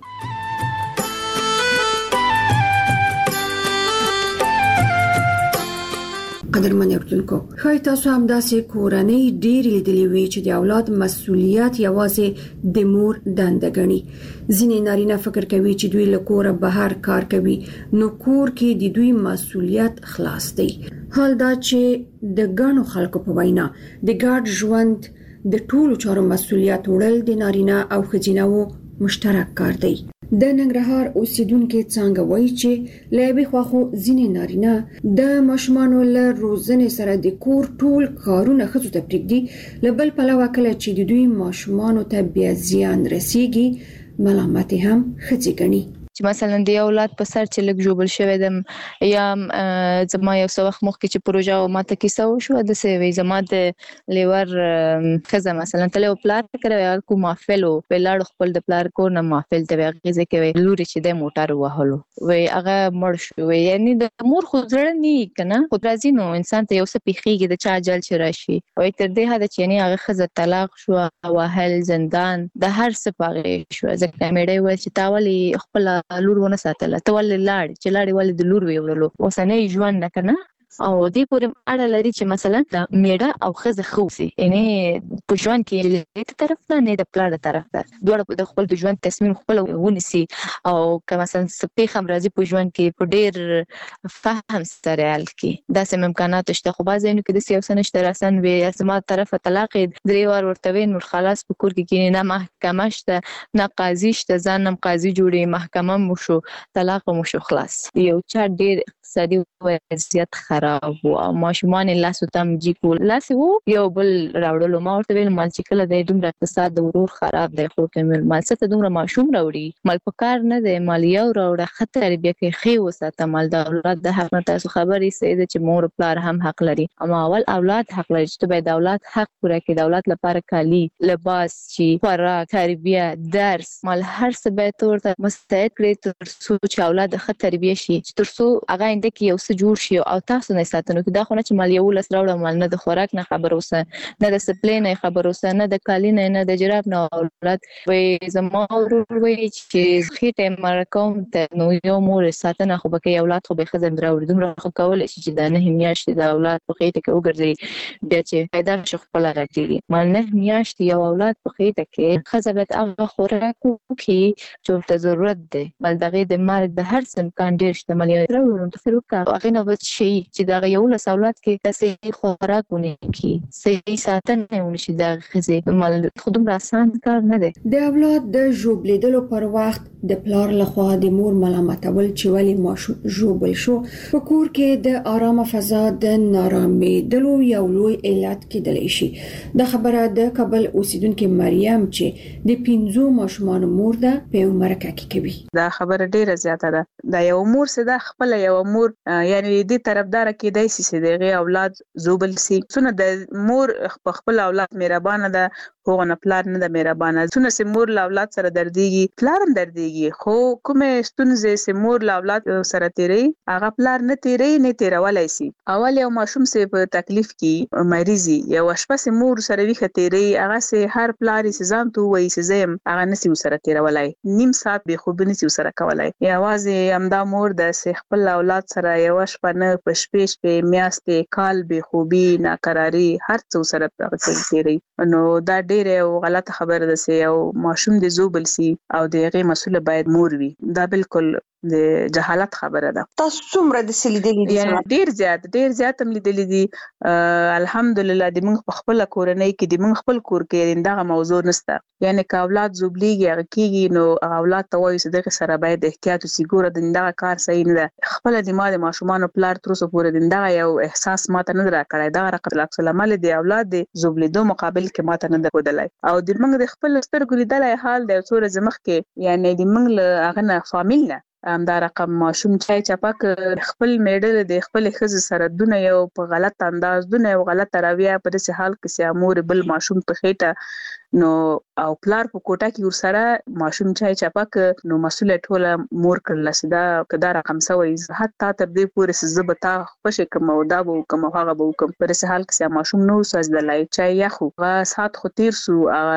قدرمن اردوونکو خای تاسو هم داسې کورنۍ ډېری لیدلې وي چې د اولاد مسؤلیت یوازې د مور دنده ګڼي. ځینې نارینه فکر کوي چې دوی له کوره بهر کار کوي نو کور کې د دوی مسؤلیت خلاص دی. حال دا چې د ګڼو خلکو په وینا د ګډ ژوند د ټولو چارو مسؤلیت وړل د نارینه او ښځینه مشترک کار دی. د ننګرهار اوسیدونکو څنګه وایي چې لایبي خواخو ځینې نارینه د ماشومانو له روزنې سره د کور ټول کارونه ښځو ته پرېږدي. له بل پلوه کله چې د دوی ماشومانو ته بیا زیان رسیږي ملامت هم ښځې ګڼي. چې مثلا د اولاد په سر چې لګ جوړ شوی دم یا زما یو څو وخت مخکې چې پروژه ماته کیسه وشو د سوي زما د لیور خزه مثلا تل پلان کړو کوم محفل په لاړ خپل د پلان کو نه محفل ته غیزه کوي لوري چې د موټر وهلو وای هغه مړ شو یعنی د مور خو زړه نه کنه خو راځي نو انسان ته یو څه پیخیږي د چا جل چې راشي وای تر دې هدا چې نه هغه خزه طلاق شو او هل زندان د هر څه پاغې شو ځکه مېړې وای چې تاولي خپل لور ونه ساتله تول لاړ چې لاړ ول د لور ویولو اوسنۍ ژوند نه کنه او دې پورې اړه لري چې مثلا د میړه او خزه خوسي یعنی په ژوند کې د طرف نه د پلان طرف ته دوړ د خپل د ژوند تصمیم خپل ونیسي او که مثلا سپې خم راځي په ژوند کې په ډېر فهم سره حل کې دا سم امکانات شته خو بعضې نو کې د سیاست نشته راسن وي اسما طرف طلاق درې ور ورته نور خلاص په کور کې کینې نه محکمه شته نه قاضي شته ځانم قاضي جوړي محکمه مو شو طلاق مو شو خلاص یو چا ډېر اقتصادي وضعیت خراب او ماشومان لاسو تم جی کول لاسو یو بل راوړلو ما ورته ویل مال چې کله د دومره اقتصاد د ورور خراب دی خو کومل مال څه ته دومره ماشوم راوړي مال په کار نه دی مال یو راوړه خطر بیا کې خي وساته مال د اولاد د حق نه تاسو خبرې سید چې مور پلار هم حق لري اما اول اولاد حق لري چې به د اولاد حق پوره کړي د اولاد لپاره کالی لباس شي خوراک تربیه درس مال هر څه به تورته مستعد کړي تر څو چې اولاد ښه تربیه شي تر څو هغه انده کې یو څه جوړ شي او تاسو نه ساتنو کې دا خو نه چې مال یو لس راوړم مال نه د خوراک نه خبر اوسه نه د سپلې نه خبر اوسه نه د کالی نه نه د جراب نه اولاد وي زما ورور وي چې خېټه مرکوم ته نو یو مور ساتنه خو به کې اولاد خو به خزم راوړي دومره خو کول شي چې دا نه میاشتې د اولاد په خېټه کې وګرځي بیا چې پیدا شي خپل راځي مال نه میاشتې یو اولاد په خېټه کې خزبت هغه خوراک کې چې ته ضرورت دی مال دغه د مال د هر څه امکان ډیر شته مال یو راوړم ته فروکا هغه نو شي چې دا یو له اولاد کې د صحیح خوراکونه کې صحیح ساتنه ونشي دا خزه مال خودم راسان کار نه دی د اولاد د جوبلیدلو پر وخت د پلار لخوا د مور ملامتول چې ولی ماشوم جوبل شو په کور کې د آرامه فضا د نارامي دلو یو لوی علت کېدلی شي د خبره د کابل اوسیدونکو مریم چې د پینځو ماشومان مور ده په مرکه کې کوي دا خبره ډیره زیاته ده دا یو مور سره خپل یو مور یعنی دې طرفدار کې دای سي دغه اولاد زوبل سي څونه د مور خپل اولاد مهربانه ده خو نه پلار نه د مهربانه څونه سي مور له اولاد سره درديږي پلار هم درديږي خو کومه ستونزه سي مور له اولاد سره تیری هغه پلار نه تیری نه تیرولای سي اول یو ماشوم سي په تکلیف کې مریضي یو شپه سي مور سره وی ختيري هغه سي هر پلار سي ځان تو وای سي زم هغه نسي سره تیرولای نیم ساعت به خوب نسي سره کولای یوازې امدا مور د سي خپل اولاد سره یو شپه نه پښپېش په میاشتې کال به خوبي ناقراری هر څو سره پراخېږي نو دا ډېر غلطه خبره ده چې یو ماشوم د زوبل سي او د هغه مسؤل باید مور وي دا بالکل د جهالت خبره ده تاسو څومره د سلیدلې دي یعنی ډیر زیات ډیر زیات هم لیدلې دي الحمدلله د موږ په خپل کورنۍ کې د موږ خپل کور کې دغه موضوع نشته یعنی که اولاد زوبليږي هغه کېږي نو اولاد ته وایي چې دغه سره باید احتیاط وسي ګوره دغه کار صحیح نه ده خپل د ما د ماشومان پلار تر اوسه پورې دغه یو احساس ماته نه راکړی دا رقم عکس العمل دی اولاد د زوبلیدو مقابل کې ماته نه درودلای او د موږ د خپل سترګو لیدلای حال د څوره زمخ کې یعنی د موږ له هغه نه فامیل نه ام دا رقم ماشوم چای چپاک خپل میډل د خپل خزه سره دونه یو په غلط انداز دونه یو غلط رویه په دې حال کې سي امور بل ماشوم په خېټه نو او پلار په کوټه کې ور سره ماشوم چای چپاک نو مسؤل ټوله مور کړل سدا کدا رقم سوي حتی تر دې پورې سزبتا خوشې کوم او دا وو کوم هغه وو کوم په دې حال کې سي ماشوم نو سوز د لای چای یا خو غا سات خو تیر سو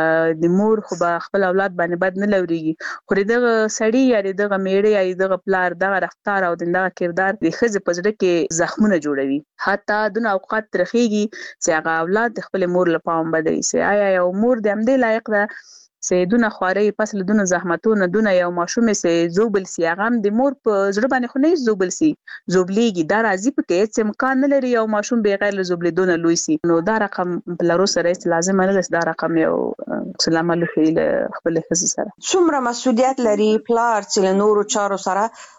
د مور خو خپل اولاد باندې بد نه لوريږي خو دغه سړی یا دغه میړه یا دغه پلار دغه رفتار او دغه کردار د خزه پزړه کې زخمونه جوړوي حتی دونه اوقات ترخیږي چې هغه اولاد خپل مور لپاره بدري سي آیا یو مور د دې لایق ده چې دونه خواري پس له دونه زحمتونه دونه یو ماشوم چې زوبل سي هغه د مور په زړه باندې خو نه زوبل سي زوبليږي دا راځي په کې چې امکان نه لري یو ماشوم بغیر له زوبلیدونه لوي سي نو دا رقم بلارو سره لازم نه لس دا رقم یو سلام علیکم خپل خزه سره څومره مسؤلیت لري پلار چې له نورو چارو سره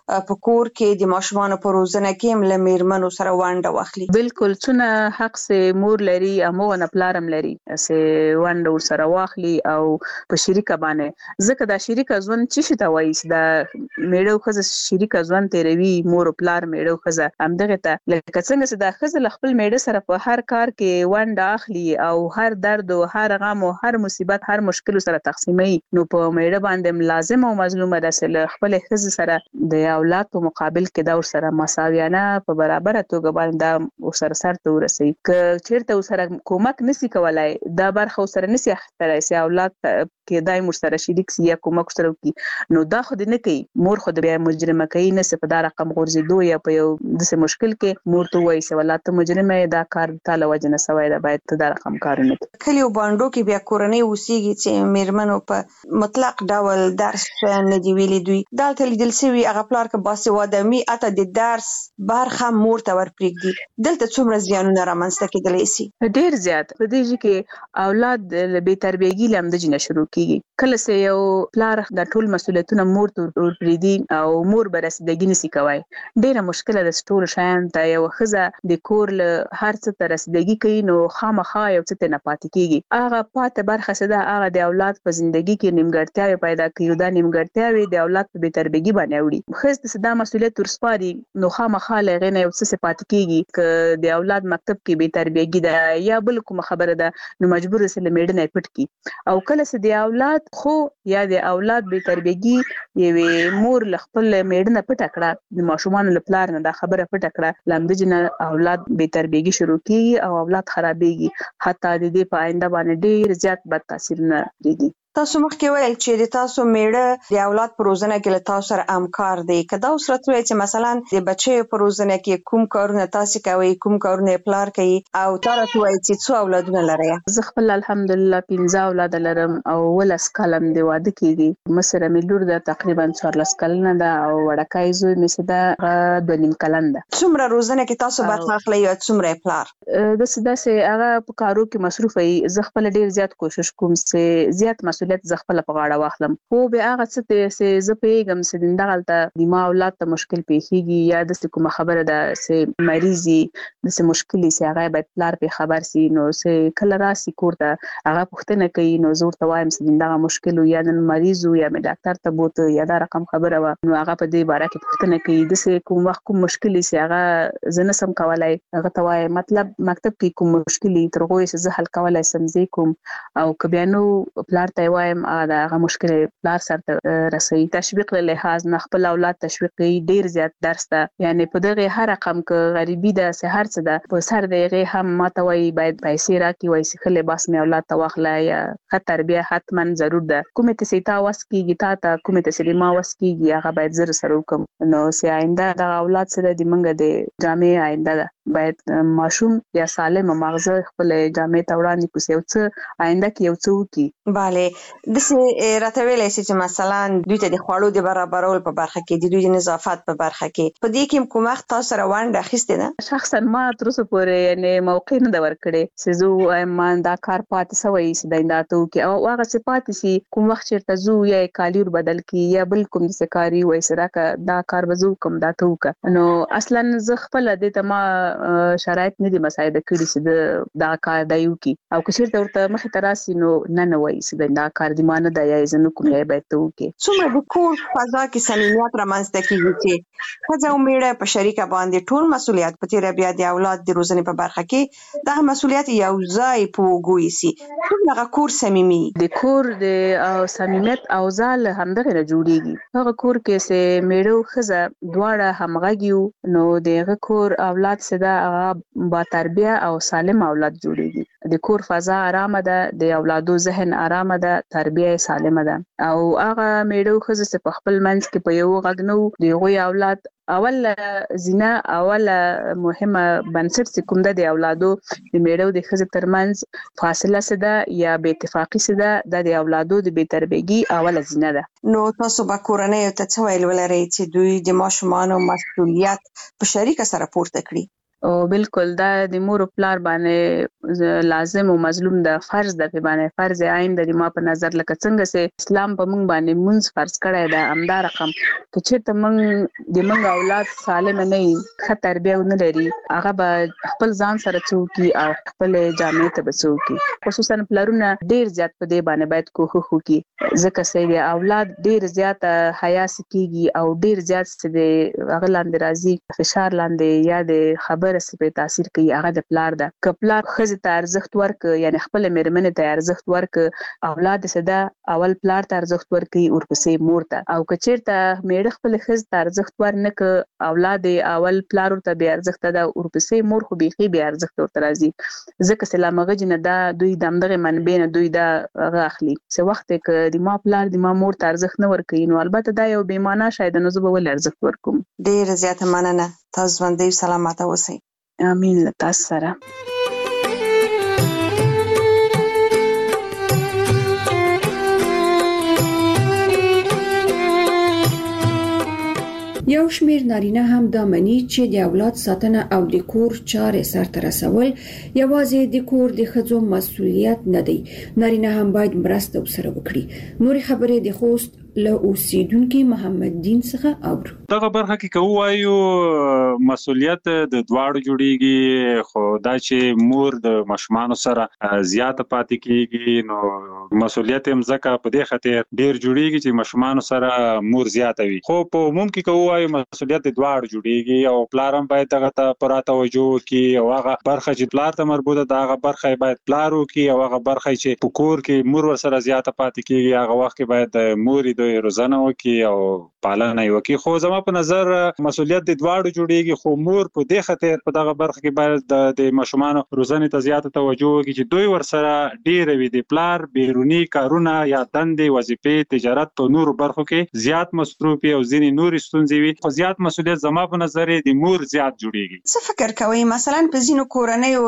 په کور کې د ماشومان په روزنه کې هم له میرمنو سره ونډه واخلي. بالکل څونه حق سه مور لري امو نه پلارم لري سه ونډه ور سره واخلي او په شریکه باندې ځکه دا شریکه ژوند چې شته وایي دا میړو خزه شریکه ژوند تیروي مور پلار میړو خزه همدغه ته لکه څنګه چې دا خزه خپل میړه سره په هر کار کې ونډه اخلي او هر درد او هر غم او هر مصیبت هر مشکل سره تقسیمي نو په میړه باندې لازم او مظلومه ده چې خپل خزه سره د اولاد په مقابل کې دا ور سره مساویانه په برابر توګه باندې ور سره سره ورسي ک چیرته ور سره کومک نسی کولای دا برخه سره نسی اخترای سي اولاد کې دای مر سره شریک سي یا کومک سره کی نو دا خو دې نه کوي مور خو د بیا مجرمه کوي نه څه په دا رقم غورځي دوه یا په یو د مشکل کې مور ته وایي چې ولات مجرمه دا کار تعالی وجنه سوای دا باید ته دا رقم کار نه کوي. کلیو باندې کې بیا کورنۍ اوسېږي چې میرمنو په مطلق ډول درس نه دی ویلي دوی دلته لیدل سوي هغه پلار کې باسواده می اته د درس برخه مور ته ورپرېږدي دلته څومره زیانونه رامنځته کېدلی سي. ډیر زیات په دې کې اولاد له بې تربیګي لم د جنه شروع کیږي کله چې یو پلار د ټول مسولیتونه مور ته ورپرېږدي او مور به رسیدګي نسی کوي ډیره مشکله ده ټول شیان ته یو خزه د کور له هر څه ته رسیدګي کوي نو خامخا یو څه نه پاتې کیږي هغه پاتې برخه سده هغه د اولاد په ژوندۍ کې نیمګړتیاوې پیدا کوي دا نیمګړتیاوې د اولاد په بې تربیګي باندې وړي خزه صدا مسولیت ورسپاري نو خامخا لغه نه یو څه پاتې کیږي ک د اولاد مکتب کې بې تربیګي ده یا بل کوم خبره ده نو مجبور سره میډ نه پټ کی او کله چې د اولاد خو یا د اولاد بې تربیګي یوه مور خپل میډ نه پټ کړه د ماشومان له پلار نه دا خبره پټ کړه لمدجنه اولاد بې تربیګي شروع کیږي او اولاد خرابېږي حتی د دې په آینده باندې ډیر زیات بد تاثیرونه لري. تاسو مخکې ویل چې د تاسو میړه د اولاد په روزنه کې له تاسو سره همکار دی که دا اوس راته وایي چې مثلا د بچیو په روزنه کې کوم کارونه تاسو کوئ کوم کارونه پلار کوي او تا راته وایي چې څو اولادونه لرئ؟ زه خپل الحمدلله پنځه اولاد لرم او ولس کلم دی واده کیږي مسره مې لور ده تقریبا څوارلس کلنه ده او وړکای زوی مې ده دوه نیم کلن ده. څومره روزنه کې تاسو برخه اخلئ او څومره پلار؟ د سداسه هغه په کارو کې مصروف وي زه خپل ډیر زیات کوشش کوم چې زیات مسؤلیت زه خپل په غاړه واخلم خو به هغه څه چې زه پیغام چې دغلته د ما اولاد ته مشکل پیښیږي یا د کومه خبره ده چې مریضي د څه مشکلې چې هغه باید پلار په خبر سي نو چې کله راسي کوړه هغه پوښتنه کوي نو زور ته وایم چې دغه مشکل یا د مریض یا د ډاکټر ته بوته یا دا رقم خبره و نو هغه په دې باره کې پوښتنه کوي د څه کوم وخت کوم مشکل چې هغه زنه سم کولای هغه ته وایم مطلب مکتب کې کوم مشکل تر غوې چې زه حل کولای سم زی کوم او کبيانو پلار ته وایم دا هغه مشکل پلار سره رسي تشویق له لحاظ نه خپل اولاد تشویق کوي ډیر زیات درس ده یعنی په دغه هر رقم ک غریبي ده سه هر څه ده په سر دغه هم ماته وای باید پیسې راکې وای سه خله باس مې اولاد ته واخلای یا خطر تربیه حتما ضرور ده کومه ته سیتا واس کیږي تا ته کومه ته سلیما واس کیږي هغه باید زر سره وکم نو سه آینده د اولاد سره د منګه د جامع آینده ده باید ماشوم یا سالم مغزه خپل جامع ته وړاندې کوسي او څه آینده کې یو څه وکي. bale د سه راته ویلې چې مثلا دوی ته د خوړو د برابرول په برخه کې د دوی د نظافت په برخه کې په دې کې کوم وخت تاسو سره ونډه اخیسته ده؟ شخصا ما تر اوسه پورې یعنی موقع نه ور کړې چې زه ما دا کار پاتې سوې چې دا انداتو کې او هغه چې پاتې سي کوم وخت چیرته زو یا کالیر بدل کی یا بل کوم څه کاری وای سره کا دا کار وزو کوم دا تو کا نو اصلا زه خپل د ته ما شرایط نه دي مساعده کړی چې دا کار دایو کی او که چیرته ورته مخ تراسي نو نه نه وای چې دا کار دی مان د یا زنه کوم یا به تو کی څومره د کور فضا کې صمیمیت رامنځته کیږي چې خځه او میړه په شریکه باندې ټول مسولیت په تیر بیا د اولاد د روزنې په برخه کې دا مسولیت یو ځای پوګوي سي هغه کور صمیمي د کور د صمیمیت او ځال همدغه جوړیږي هغه کور کې سه میړه خزه دواړه همغږیو نو دغه کور اولاد سره هغه با تربیه او سالم اولاد جوړیږي د کور فضا آرامه ده د اولادو ذهن آرامه ده تربیه سالمه ده او هغه میړه خزه په خپل منځ کې په یو غږنو دغه اولاد اول زینا اول مهمه بنسټ کوم ده د اولادو د میړو د خزه ترمنځ فاصله سده یا بې اتفاقی سده د اولادو د بې تربیګي اول زینا ده نو تاسو به کورنۍ ته څه ویل ولرئ چې دوی د ماشومانو مسؤلیت په شریکه سره پورته کړي؟ او بالکل دا د مور او پلار باندې لازم او مظلوم د فرض د په باندې فرض عین د ما په نظر لکه څنګه سه اسلام په موږ باندې منځ فرض کړی دا امدا رقم که چې ته موږ د موږ اولاد سالم نه ښه تربیه نه لري هغه به خپل ځان سره څوکي او خپل جامع ته بچوکي خصوصا پلارونه ډیر زیات په دې باندې باید کوښښ وکړي ځکه چې د اولاد ډیر زیات حیا سکیږي او ډیر زیات د هغه لاندې راځي فشار لاندې یا د خبره سپه تاثیر کوي هغه د پلار ده که پلار خزه ته ارزښت ورک یعنی خپل میرمنه ته ارزښت ورک اولاد صدا اول پلار ته ارزښت ورکي ورپسې مور ته او که چیرته میړه خپل خزه ته ارزښت ورنک اولاد اول پلار ته به ارزښت ده ورپسې مور خو بيخي به ارزښت ورته راځي ځکه سلامغه جن دا دوی دمدغه منبع نه دوی دا غاخلي څه وخت کې د ما پلار د ما مور ته ارزښت نه ورکي نو البته دا یو بې معنا شاید نو زه به ول ارزښت ورکوم ډیر زیاته مننه تاسو باندې سلامات اوسئ امين تاسو سره یو شمیر نارینه هم دا مني چې د اولاد ساتنه او د کور چارې سرته رسول یوازې د کور د ښځو مسؤلیت نه دی نارینه هم باید مرسته وسره وکړي نور خبرې د خوست له اوسیدونکو محمد دین څخه اورو دغه برخه کې کوو مسؤلیت د دواړو جوړیږي خو دا چې مور د مشمانو سره زیاته پاتې کیږي نو مسؤلیت هم ځکه په دې خاطر ډیر جوړیږي چې مشمانو سره مور زیاته وي خو په عموم کې کوو مسؤلیت د دواړو جوړیږي او پلار هم باید دغه ته پوره توجه وکړي او هغه برخه چې پلار ته مربوطه ده هغه برخه باید پلار وکړي او هغه برخه چې په کور کې مور ور سره زیاته پاتې کیږي هغه وخت کې باید مور د روزانه وکړي او پالنه وکړي خو زما په نظر مسؤلیت د دواړو جوړیږي خو مور په دې خاطر په دغه برخه کې باید د ماشومان روزانه ته زیاته توجه وکړي چې دوی ور سره ډیر وي د پلار بیرونی کارونه یا دندې وظیفې تجارت په نورو برخو کې زیات مصروف او ځینې نور ستونزې وي خو زیات مسؤلیت زما په نظر د مور زیات جوړیږي څه فکر کوئ مثلا په ځینو کورنیو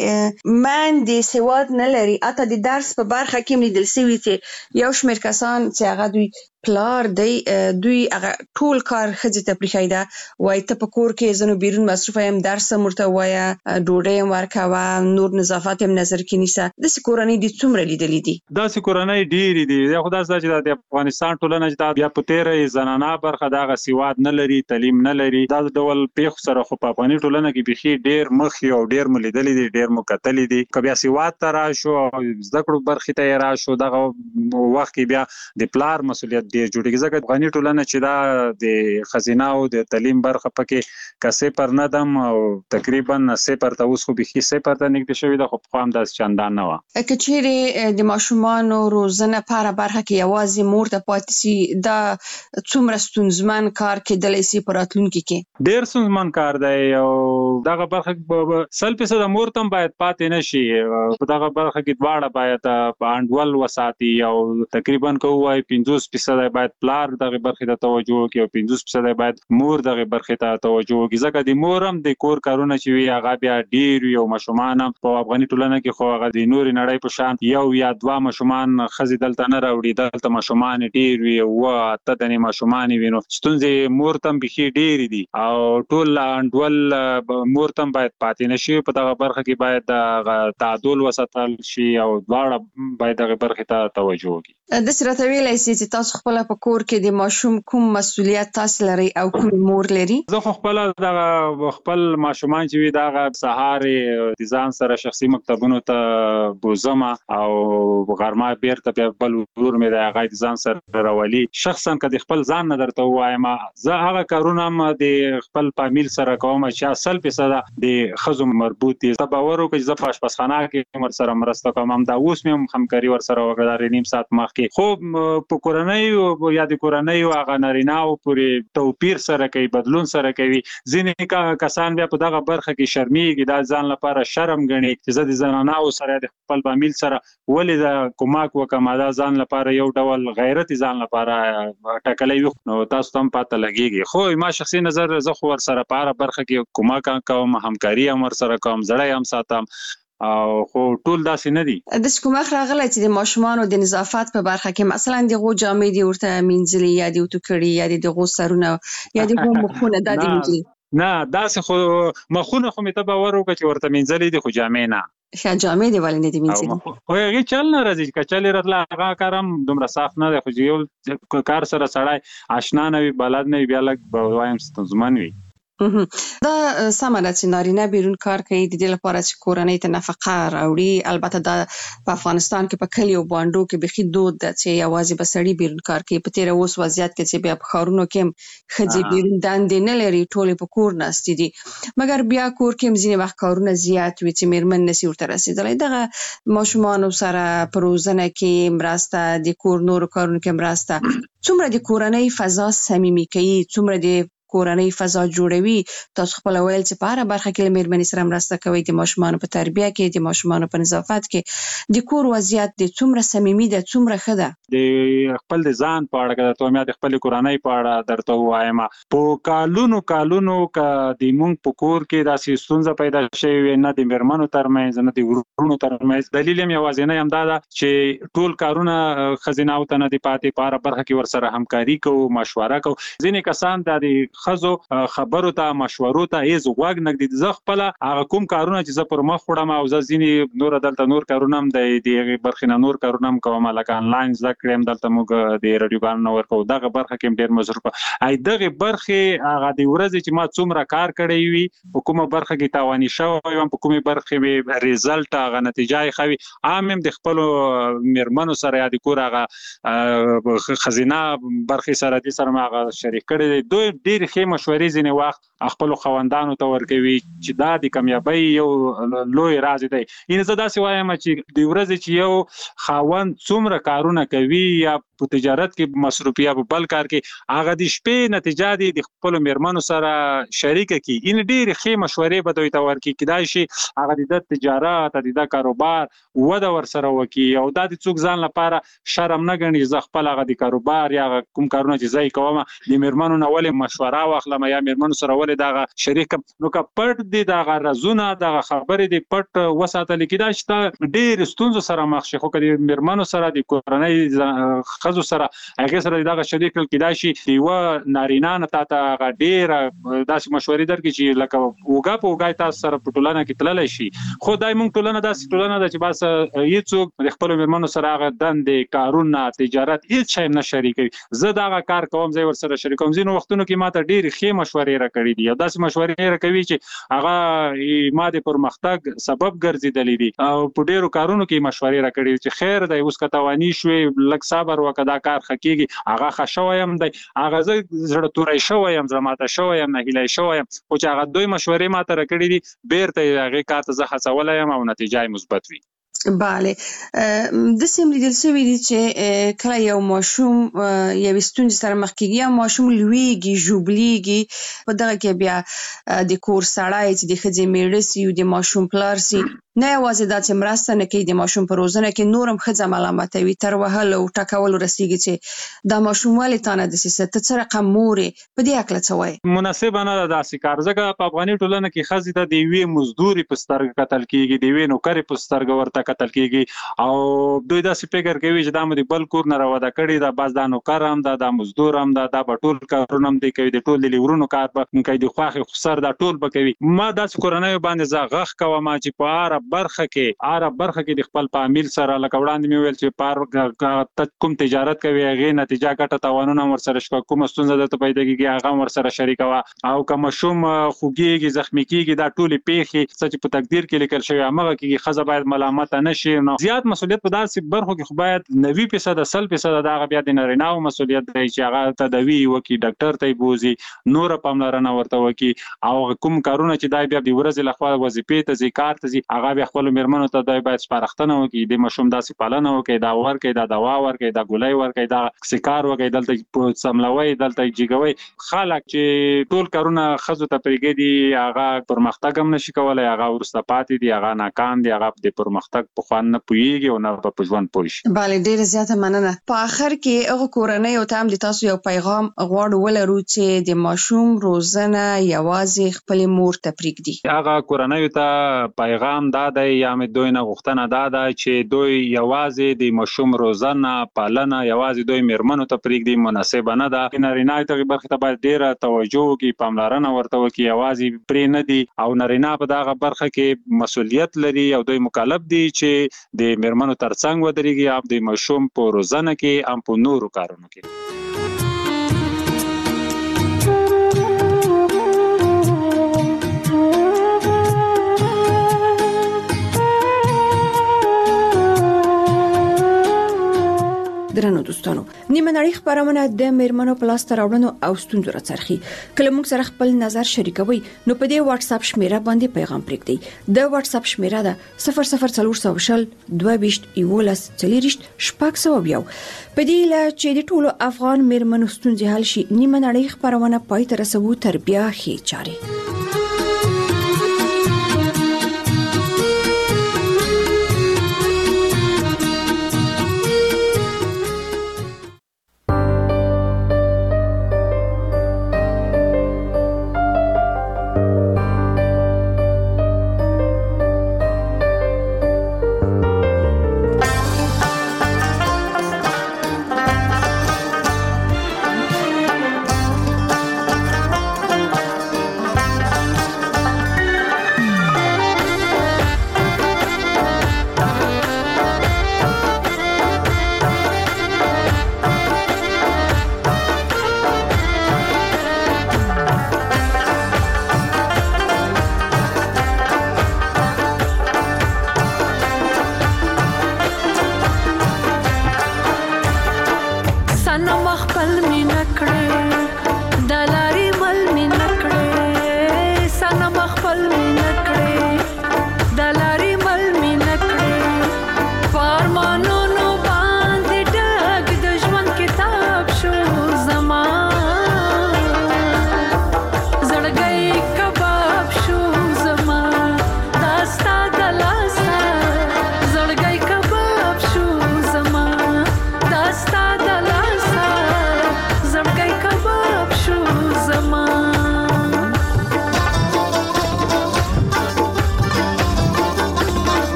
کې ماندې سواد نه لري اته د درس په برخه کې لیدل شوی چې یو شمېر کسان چې هغه دوی پلار دی دوی هغه ټول کار خځې ته پریښایدا وای ته په کور کې زنو بیرون مصروف یم درس مرته وایا ډوډۍ هم ورکوه نور نظافت هم نظر کې نیسه د کورنۍ د څومره لیدلې دي دا سې کورنۍ ډېری دي دا خدای سره چې د افغانستان ټولنه چې بیا په تیرې زنانه برخه دغه سواد نه لري تعلیم نه لري دا ډول پیښ سره خو په افغاني ټولنه کې بيخي ډېر مخ یو ډېر ملیدلې دي ډېر مکتلې دي کبه سواد تر شو زده کړو برخه ته را شو دغه وخت کې بیا د پلار مسؤلیت ډېر جوړیږي ځکه افغاني ټولنه چې دا د خزینه او د تعلیم برخه پکې کسې پر نه دم او تقریبا صفر ته اوس خو بيخي صفر ته نږدې شوی د خو په هم د چندان نه و کچېره د ماشومان روزنه په برخه کې یوازې مور ته پاتې سي دا څومره ستونزمن کار کېدلی سي په راتلونکي کې ډېر ستونزمن کار دی او دغه برخه سل فیصد مور ته باید پاتې نشي په دغه برخه کې دواړه باید باندول وساتي او تقریبا کوی پنځوس فیصد باید پلار دغه برخه ته توجه وکړي او پنځوس فیصد باید مور دغه برخه ته توجه وکړي ځکه د مور هم د کور کارونه چې وي هغه بیا ډیر یو ماشومان په افغاني ټولنه کې خو هغه د نوري نړۍ په شان یو یا دوا ماشومان خزي دلته نه راوړي دلته ماشومان ډیر وي او اته د ماشومان وینو ستونزې مور ته بيخي ډیر دي او ټول انډول مور ته باید پاتې نشي په دغه برخه کې باید تعادل وساتل شي او دواړه باید دغه برخه ته توجه وکړي د سره ویلای سي چې تاسو خپل په کور کې د ماشوم کوم مسؤلیت تاسو لري او کوم مور لري زه خپل د خپل ماشومان چې وي دغه سهار د ځان سره شخصي مکتبونو ته بوزم او غرمه بیرته بیا بل ورور مې د هغه ځان سره راولي شخصا کله خپل ځان نه درته وایم زه هغه کارونه م د خپل فامیل سره کوم چې اصل په صدا د خزو مربوط دي باور وکړي زه په آشپزخانه کې مر سره مرسته کوم هم دا اوس مې همکاري ور سره وکړه نیم ساعت مخکې خو په کورنۍ یا د کورنۍ او هغه نارینه او پورې توپیر سره کوي بدلون سره کوي ځینې کسان بیا په دغه برخه کې شرمېږي دا ځان لپاره شرم ګڼي چې زه د زنانه او سره د خپل فامیل سره ولې د کومک وکم دا ځان لپاره یو ډول غیرت ځان لپاره ټکلې وي نو تاسو هم پته لګيږي خو ما شخصي نظر زه خو ور سره په برخه کې کومک کوم همکاري هم ور سره کوم زړه هم ساتم او خو ټول داسې نه دي د کومه راغلی چې د ماشومان او د نظافت په برخه کې مثلا د غو جامې دی ورته مینځلي یا د وټکړي یا د غو سرونه یا د غو مخونه د دې نه داسې خو مخونه خو مې ته باور وکړه چې ورته مینځلې دي خو جامې نه ښه جامې دې ولې نه دي مینځلې خو هغې چل نه راځي که چل یې راتله هغه کار هم دومره صاف نه دی خو چې یو کار سره سړی اشنا نه وي بلد نه وي بیا لږ به وایم ستونزمن وي دا سمه ده چې نارینه بیرون کار کوي د دې لپاره چې کورنۍ ته نفقه راوړي. البته دا په افغانستان کې په کلیو بانډو کې بخي دود ده چې یوازې به سړي بیرون کار کوي. په تېره اوس وضعیت کې چې بیا په ښارونو کې هم ښځې بیرون دندې نه لري ټولې په کور ناستې دي مګر بیا کور کې هم ځینې وخت کارونه زیات وي چې میرمن نشي ورته رسېدلی. دغه ماشومانو سره په روزنه کې مرسته د کور نورو کارونو کې مرسته څومره د کورنۍ فضا صمیمي کوي څومره د کورنۍ فضا جوړوي. تاسو خپل ویل چې په هر برخه کې له میرمنې سره مرسته کوي د ماشومانو په تربیه کې د ماشومانو په نظافت کې د کور وضعیت د څومره صمیمي ده څومره ښه ده. د خپل د ځان په اړه که درته د خپل کورنۍ په اړه درته ووایم په کالونو کالونو که د مونږ په کور کې داسې ستونزه پیدا شوې وي نه د میرمنو ترمنځ نه د ورونو ترمنځ دلیل هم یوازینی همدا ده چې ټول کارونه ښځینه ته نه دي پاتې په هره برخه کې ورسره همکاري کوو مشوره کوو. ځینې کسان د خزو خبرو ته مشورو ته هیڅ غوږ نه ږدي. زه خپله هغه کوم کارونه چې زه پر مخ وړم او زه ځینې نور دلته نور کارونه هم د هغې برخې نه نور کارونه هم کوم لکه انلاین زده کړې هم دلته موږ د راډیوګانو نه ورکوو دغه برخه کې هم ډېر مصروفه ای دغې برخې هغه د ورځې چې ما څومره کار کړی وي په کومه برخه کې تاواني شوی وم په کومې برخې مې ریزلټ هغه نتیجه یې ښه وي عام هم د خپلو میرمنو سره یا د کور هغه ښځینه برخې سره دې سره مې هغه شریک کړی دی. دوی ډېرې ښې مشورې ځینې وخت خپلو خاوندانو ته ورکوي چې دا د کامیابۍ یو لوی راز دی. یعنې زه داسې وایم چې د ورځې چې یو خاوند څومره کارونه کوي یا په تجارت کې مصروف یا په بل کار کې هغه د شپې نتیجه دی د خپلو میرمنو سره شریکه کړي. یعنې ډېرې ښې مشورې به دوی ته ورکړي کیدای شي هغه د ده تجارت د ده کاروبار وده ورسره وکړي او دا د څوک ځان لپاره شرم نه ګڼي زه خپل هغه د کاروبار یا کوم کارونه چې زه یې کوم د میرمنو نه ولې مشوره واخلم یا میرمنو سره ولې دغه شریکم نو که پټ دي دغه رازونه دغه خبرې دي پټ وساتل کیدای شي ډېر ستونزو سره مخ شي خو که د میرمنو سره د کورنۍ ښځو سره هغې سره دغه شریک کړل کیدای شي یوه نارینه نه تا ته هغه ډېره داسې مشورې درکړي چې لکه اوږه په اوږه تاسو سره په ټولنه کې تللی شي. خو دا موږ ټولنه داسې ټولنه ده چې بس هېڅوک د خپلو میرمنو سره هغه دندې کارونه تجارت هېڅ شی نه شریکوي. زه دغه کار کوم زه یې ورسره شریکوم. ځینو وختونو کې ما ته ډېرې ښې مشورې راکړي دي او داسې مشورې راکوي چې هغه ما د پرمختګ سبب ګرځېدلی دي او په ډېرو کارونو کې مشورې راکړي دي چې خیر دی اوس که تواني شوې لږ صبر وکړه دا کار ښه کېږي هغه ښه شوی یم دی هغه زه زړه توری شوی یم زړه ماته شوی یم نهیلی شوی یم خو چې هغه دوی مشورې ما ته راکړي دي بېرته یې هغې کار ته زه هڅولی یم او نتیجه یې مثبت وي. بله داسې هم لیدل شوي دي چې کله یو ماشوم یوې ستونزې سره مخ کېږي یا ماشوم لویږي ژوبلیږي په دغه کې بیا د کور سړی چې د ښځې میړه سي د ماشوم پلار سي نه یوازې دا چې مرسته نه کوي د ماشوم په روزنه کې نور هم ښځه ملامتوي تر وهلو او ټکولو رسېږي چې دا ماشوم ولې تا نه دسې ته څه رقم مور یې په دې هکله څه وایې؟ مناسبه نه ده داسې کار ځکه په افغاني ټولنه کې ښځې ته د یوې مزدورې په سترګه کتل کېږي د یوې نوکرې په سترګه ورته کتل کېږي او دوی داسې فکر کوي چې دا مو د بل کور نه راوده کړې ده بس دا نوکر هم ده دا مزدور هم ده دا به ټول کارونه هم دی کوي د ټول د لیورونو کار به کوي د خواښې خسر دا ټول به کوي. ما داسې کورنیو باندې زه غږ کوم چې په هره برخه کې هره برخه کې د خپل فامیل سره لکه وړاندې مې ویل چې په کوم تجارت کوي هغې نتیجه ګټه تاوانونه هم ورسره شته کومه ستونزه درته پیدا کېږي هغه هم ورسره شریکوه او که ماشوم خوږېږي زخمي کېږي دا ټولې پېښې څه چې په تقدیر کې لیکل شوي همغه کېږي ښځه باید ملامته نه شي. نو زیات مسؤلیت په داسې برخو کې خو باید نوي فیصده سل فیصده د هغه بیا د نارینه‌و مسؤلیت دی چې هغه تداوي وکړي ډاکټر ته یې بوځي نوره پاملرنه ورته وکړي او کوم کارونه چې دی بیا د ورځې لخوا وظیفې ته ځي کار ته ځي هغه بیا خپلو میرمنو ته دی باید سپارښتنه وکړي د ماشوم داسې پالنه وکړي دا ورکړي دا دوا ورکړي دا ګولۍ ورکړي دا سکار وکړي دلته څملوئ دلته جګوئ. خلک چې ټول کارونه ښځو ته پرېږدي هغه پرمختګ هم نشي کولی هغه وروسته پاتې دي هغه ناکام دي هغه د پرمختګ په خوند نه پوهېږي او نه په ژوند پوه شي. بله ډېره زیاته مننه. په آخر کې هغو کورنیو ته هم د تاسو یو پیغام غواړو ولرو چې د ماشوم روزنه یوازې خپلې مور ته پرېږدي. هغه کورنیو ته پیغام دا دی یا مې دوی نه غوښتنه دا ده چې دوی یوازې د ماشوم روزنه پالنه یوازې دوی میرمنو ته پرېږدي مناسبه نه ده. نارینه دغه برخې ته باید ډیره توجه وکړي، پاملرنه ورته وکړي، یوازې پرې نه دي او نارینه په دغه برخه کې مسؤلیت لري او دوی مکلف دي چې د میرمنو ترڅنګ ودرېږي هم د ماشوم په روزنه کې هم په نورو کارونو کې. درنو دوستانو، نیمه نړۍ خبرونه د میرمنو په لاس ته راوړنو او ستونزو راڅرخي. کله موږ سره خپل نظر شریکوي نو په دې واتس اپ شمیره باندې پیغام پرېږدئ. د واتس اپ شمیره ده صفر صفر څلور سوه شل دوه ویشت یولس څلوېښت شپږ سوه یو. په دې لا چې د ټولو افغان میرمنو ستونزې حل شي، نیمه نړۍ خبرونه پای ته رسوو تر بیا ښې چارې. سنم خپل مینا